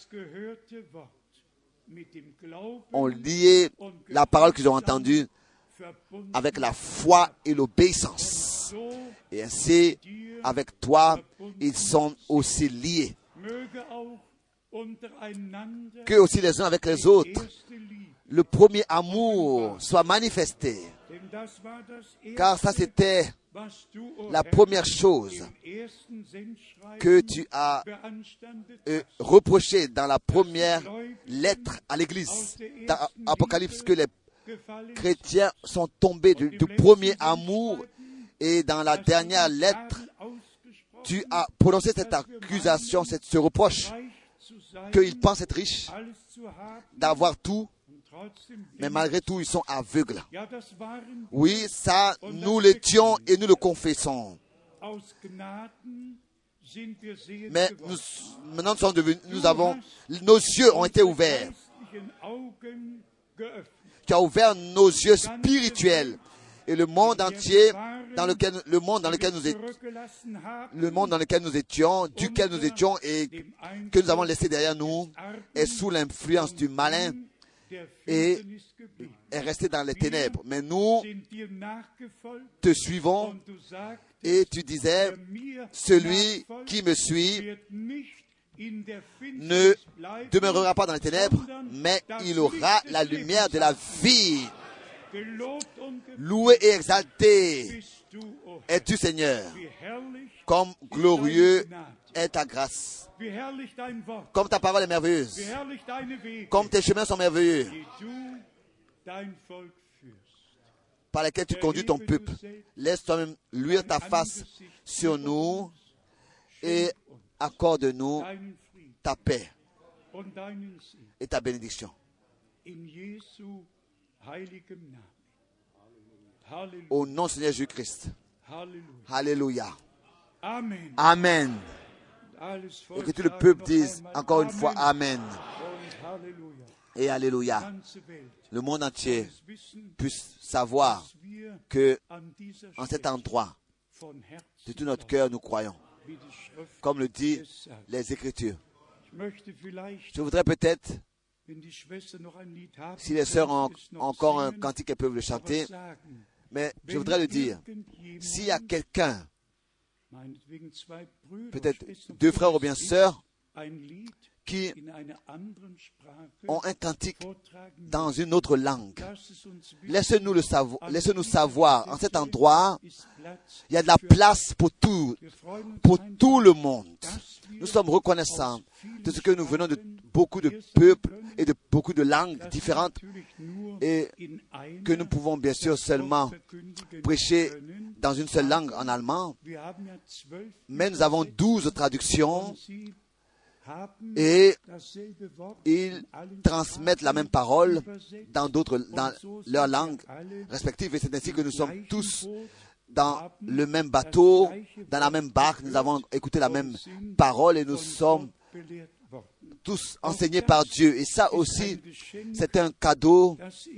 A: ont lié la parole qu'ils ont entendue avec la foi et l'obéissance. Et ainsi, avec toi, ils sont aussi liés. Que aussi les uns avec les autres, le premier amour soit manifesté. Car ça, c'était la première chose que tu as reproché dans la première lettre à l'Église, dans Apocalypse, que les chrétiens sont tombés du premier amour. Et dans la dernière lettre, tu as prononcé cette accusation, ce reproche, qu'ils pensent être riches, d'avoir tout, mais malgré tout, ils sont aveugles. Oui, ça, nous l'étions et nous le confessons. Mais maintenant, nos yeux ont été ouverts. Tu as ouvert nos yeux spirituels. Et le monde entier, le monde dans lequel nous étions, duquel nous étions et que nous avons laissé derrière nous, est sous l'influence du malin et est resté dans les ténèbres. Mais nous te suivons et tu disais, celui qui me suit ne demeurera pas dans les ténèbres, mais il aura la lumière de la vie. Loué et exalté es-tu, Seigneur, comme glorieux est ta grâce, comme ta parole est merveilleuse, comme tes chemins sont merveilleux, par lesquels tu conduis ton peuple. Laisse toi-même luire ta face sur nous et accorde-nous ta paix et ta bénédiction. Au nom du Seigneur Jésus-Christ. Alléluia. Amen. Et que tout le peuple dise encore une fois Amen. Et Alléluia. Le monde entier puisse savoir que en cet endroit, de tout notre cœur, nous croyons. Comme le dit les Écritures. Je voudrais peut-être, si les sœurs ont encore un cantique, elles peuvent le chanter. Mais je voudrais le dire. S'il y a quelqu'un, peut-être 2 frères ou bien sœurs, qui ont un cantique dans une autre langue, laissez-nous savoir. En cet endroit, il y a de la place pour tout le monde. Nous sommes reconnaissants de ce que nous venons de beaucoup de peuples et de beaucoup de langues différentes et que nous pouvons bien sûr seulement prêcher dans une seule langue en allemand, mais nous avons 12 traductions et ils transmettent la même parole dans leurs langues respectives. Et c'est ainsi que nous sommes tous dans le même bateau, dans la même barque. Nous avons écouté la même parole et nous sommes tous enseignés par Dieu. Et ça aussi, c'est un cadeau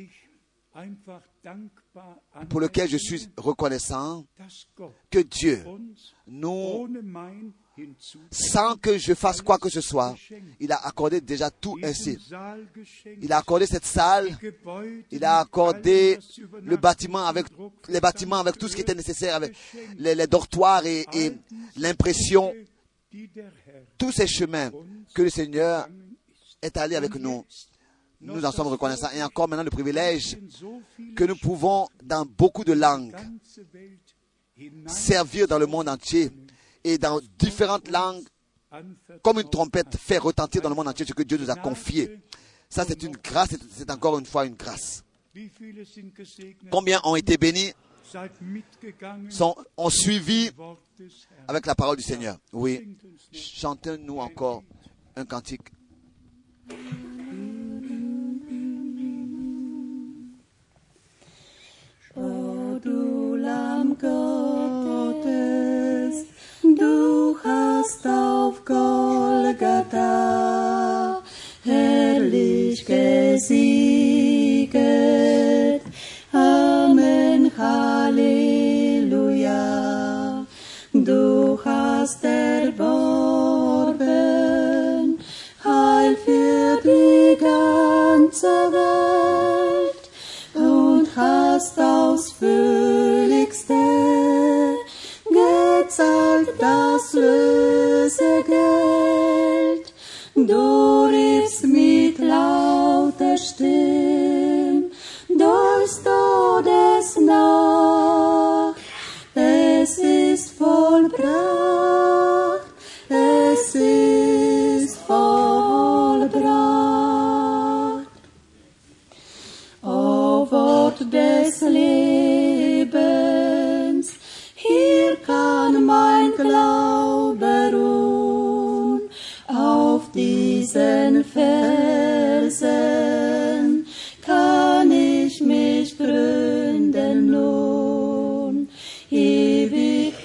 A: pour lequel je suis reconnaissant que Dieu nous, sans que je fasse quoi que ce soit, il a accordé déjà tout ainsi. Il a accordé cette salle, il a accordé les bâtiments avec tout ce qui était nécessaire, avec les dortoirs et l'impression, tous ces chemins que le Seigneur est allé avec nous. Nous en sommes reconnaissants. Et encore maintenant le privilège que nous pouvons, dans beaucoup de langues, servir dans le monde entier et dans différentes langues, comme une trompette, faire retentir dans le monde entier ce que Dieu nous a confié. Ça, c'est une grâce, c'est encore une fois une grâce. Combien ont été bénis, ont suivi avec la parole du Seigneur? Oui. Chantez-nous encore un cantique.
B: O du Lamm Gottes, hast auf Golgatha herrlich gesieget. Amen, Halleluja. Du hast erworben Heil für die ganze Welt und hast ausführlichste gezahlt das Lösegeld. Du riefst mit lauter Stimme durchs Todesnacht. Es ist vollbracht, es ist vollbracht. O Wort des Lebens, hier kann mein Glaube ruhen. Auf diesen Felsen kann ich mich gründen nun. Ewig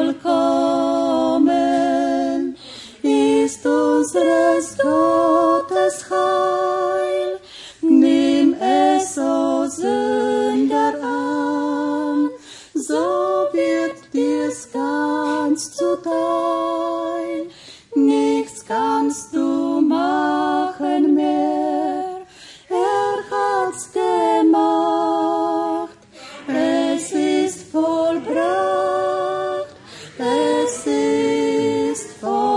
B: vollkommen ist unseres Gottes Heil. Nimm es, o Sünder, an, so wird dir's ganz zuteil. Nichts kannst du machen mehr, er hat's gemacht. Es ist vollbracht, es ist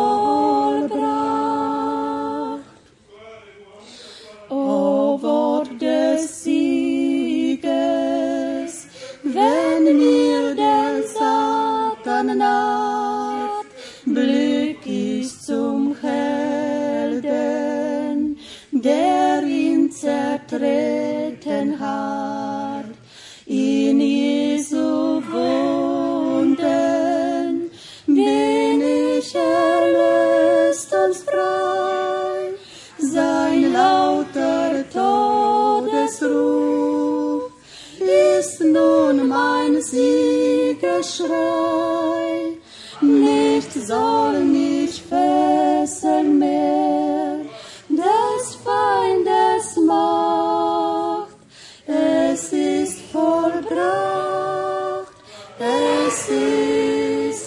B: vollbracht. O Wort des Sieges, wenn mir der Satan naht, blick ich zum Helden, der ihn zertreten hat. In Jesu Wunden bin ich erlöst und frei. Sein lauter Todesruf ist nun mein Siegesschrei. Nichts soll mich fesseln mehr, des Feindes Macht. Es ist vollbracht, es ist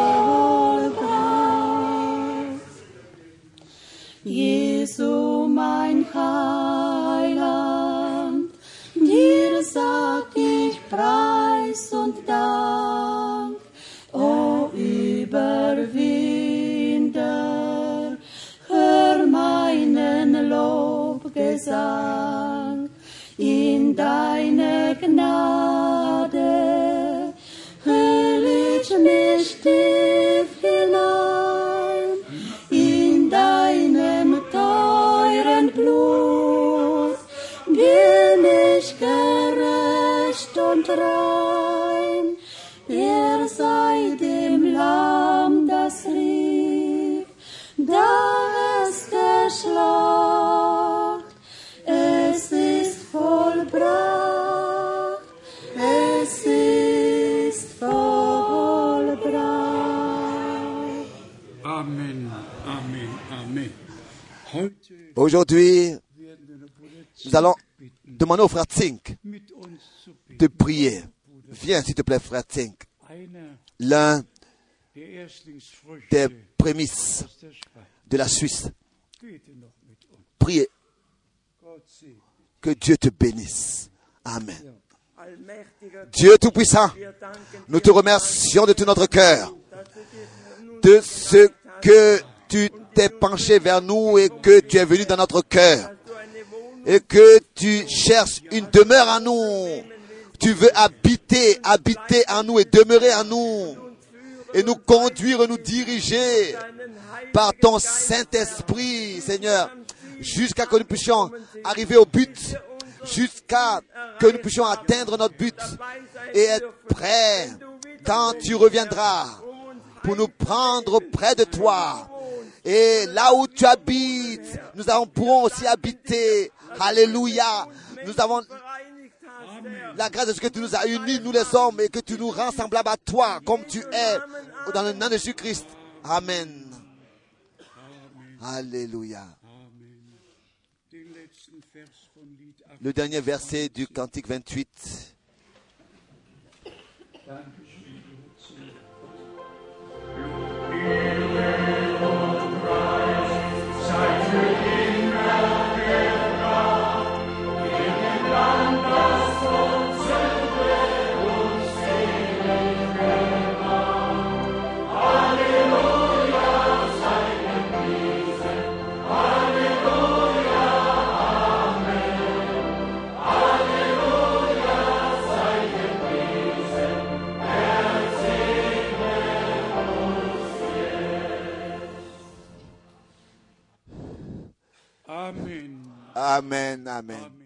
B: vollbracht. Jesu, mein Heiland, dir sag ich Preis und Dank. O Überwinder, hör meinen Lobgesang. In deine Gnade hüll ich mich tief hinein. In deinem teuren Blut bin ich gerecht und rein. Er sei dem Lamm, das rief, da es geschlacht. Es ist vollbracht, es ist vollbracht.
C: Amen, Amen, Amen.
A: Aujourd'hui, nous allons demander au frère Zink de prier. Viens, s'il te plaît, frère Zink. L'un des prémices de la Suisse. Priez. Que Dieu te bénisse. Amen. Dieu Tout-Puissant, nous te remercions de tout notre cœur, de ce que tu t'es penché vers nous et que tu es venu dans notre cœur, et que tu cherches une demeure en nous. Tu veux habiter en nous et demeurer en nous, et nous conduire, nous diriger par ton Saint-Esprit, Seigneur, jusqu'à ce que nous puissions arriver au but, jusqu'à ce que nous puissions atteindre notre but et être prêts quand tu reviendras pour nous prendre près de toi. Et là où tu habites, nous pourrons aussi habiter. Alléluia. Nous avons la grâce de ce que tu nous as unis, nous les hommes, et que tu nous rends semblables à toi, comme tu es, dans le nom de Jésus-Christ. Amen. Alléluia. Le dernier verset du Cantique 28.
C: Amen.
A: Amen, amen.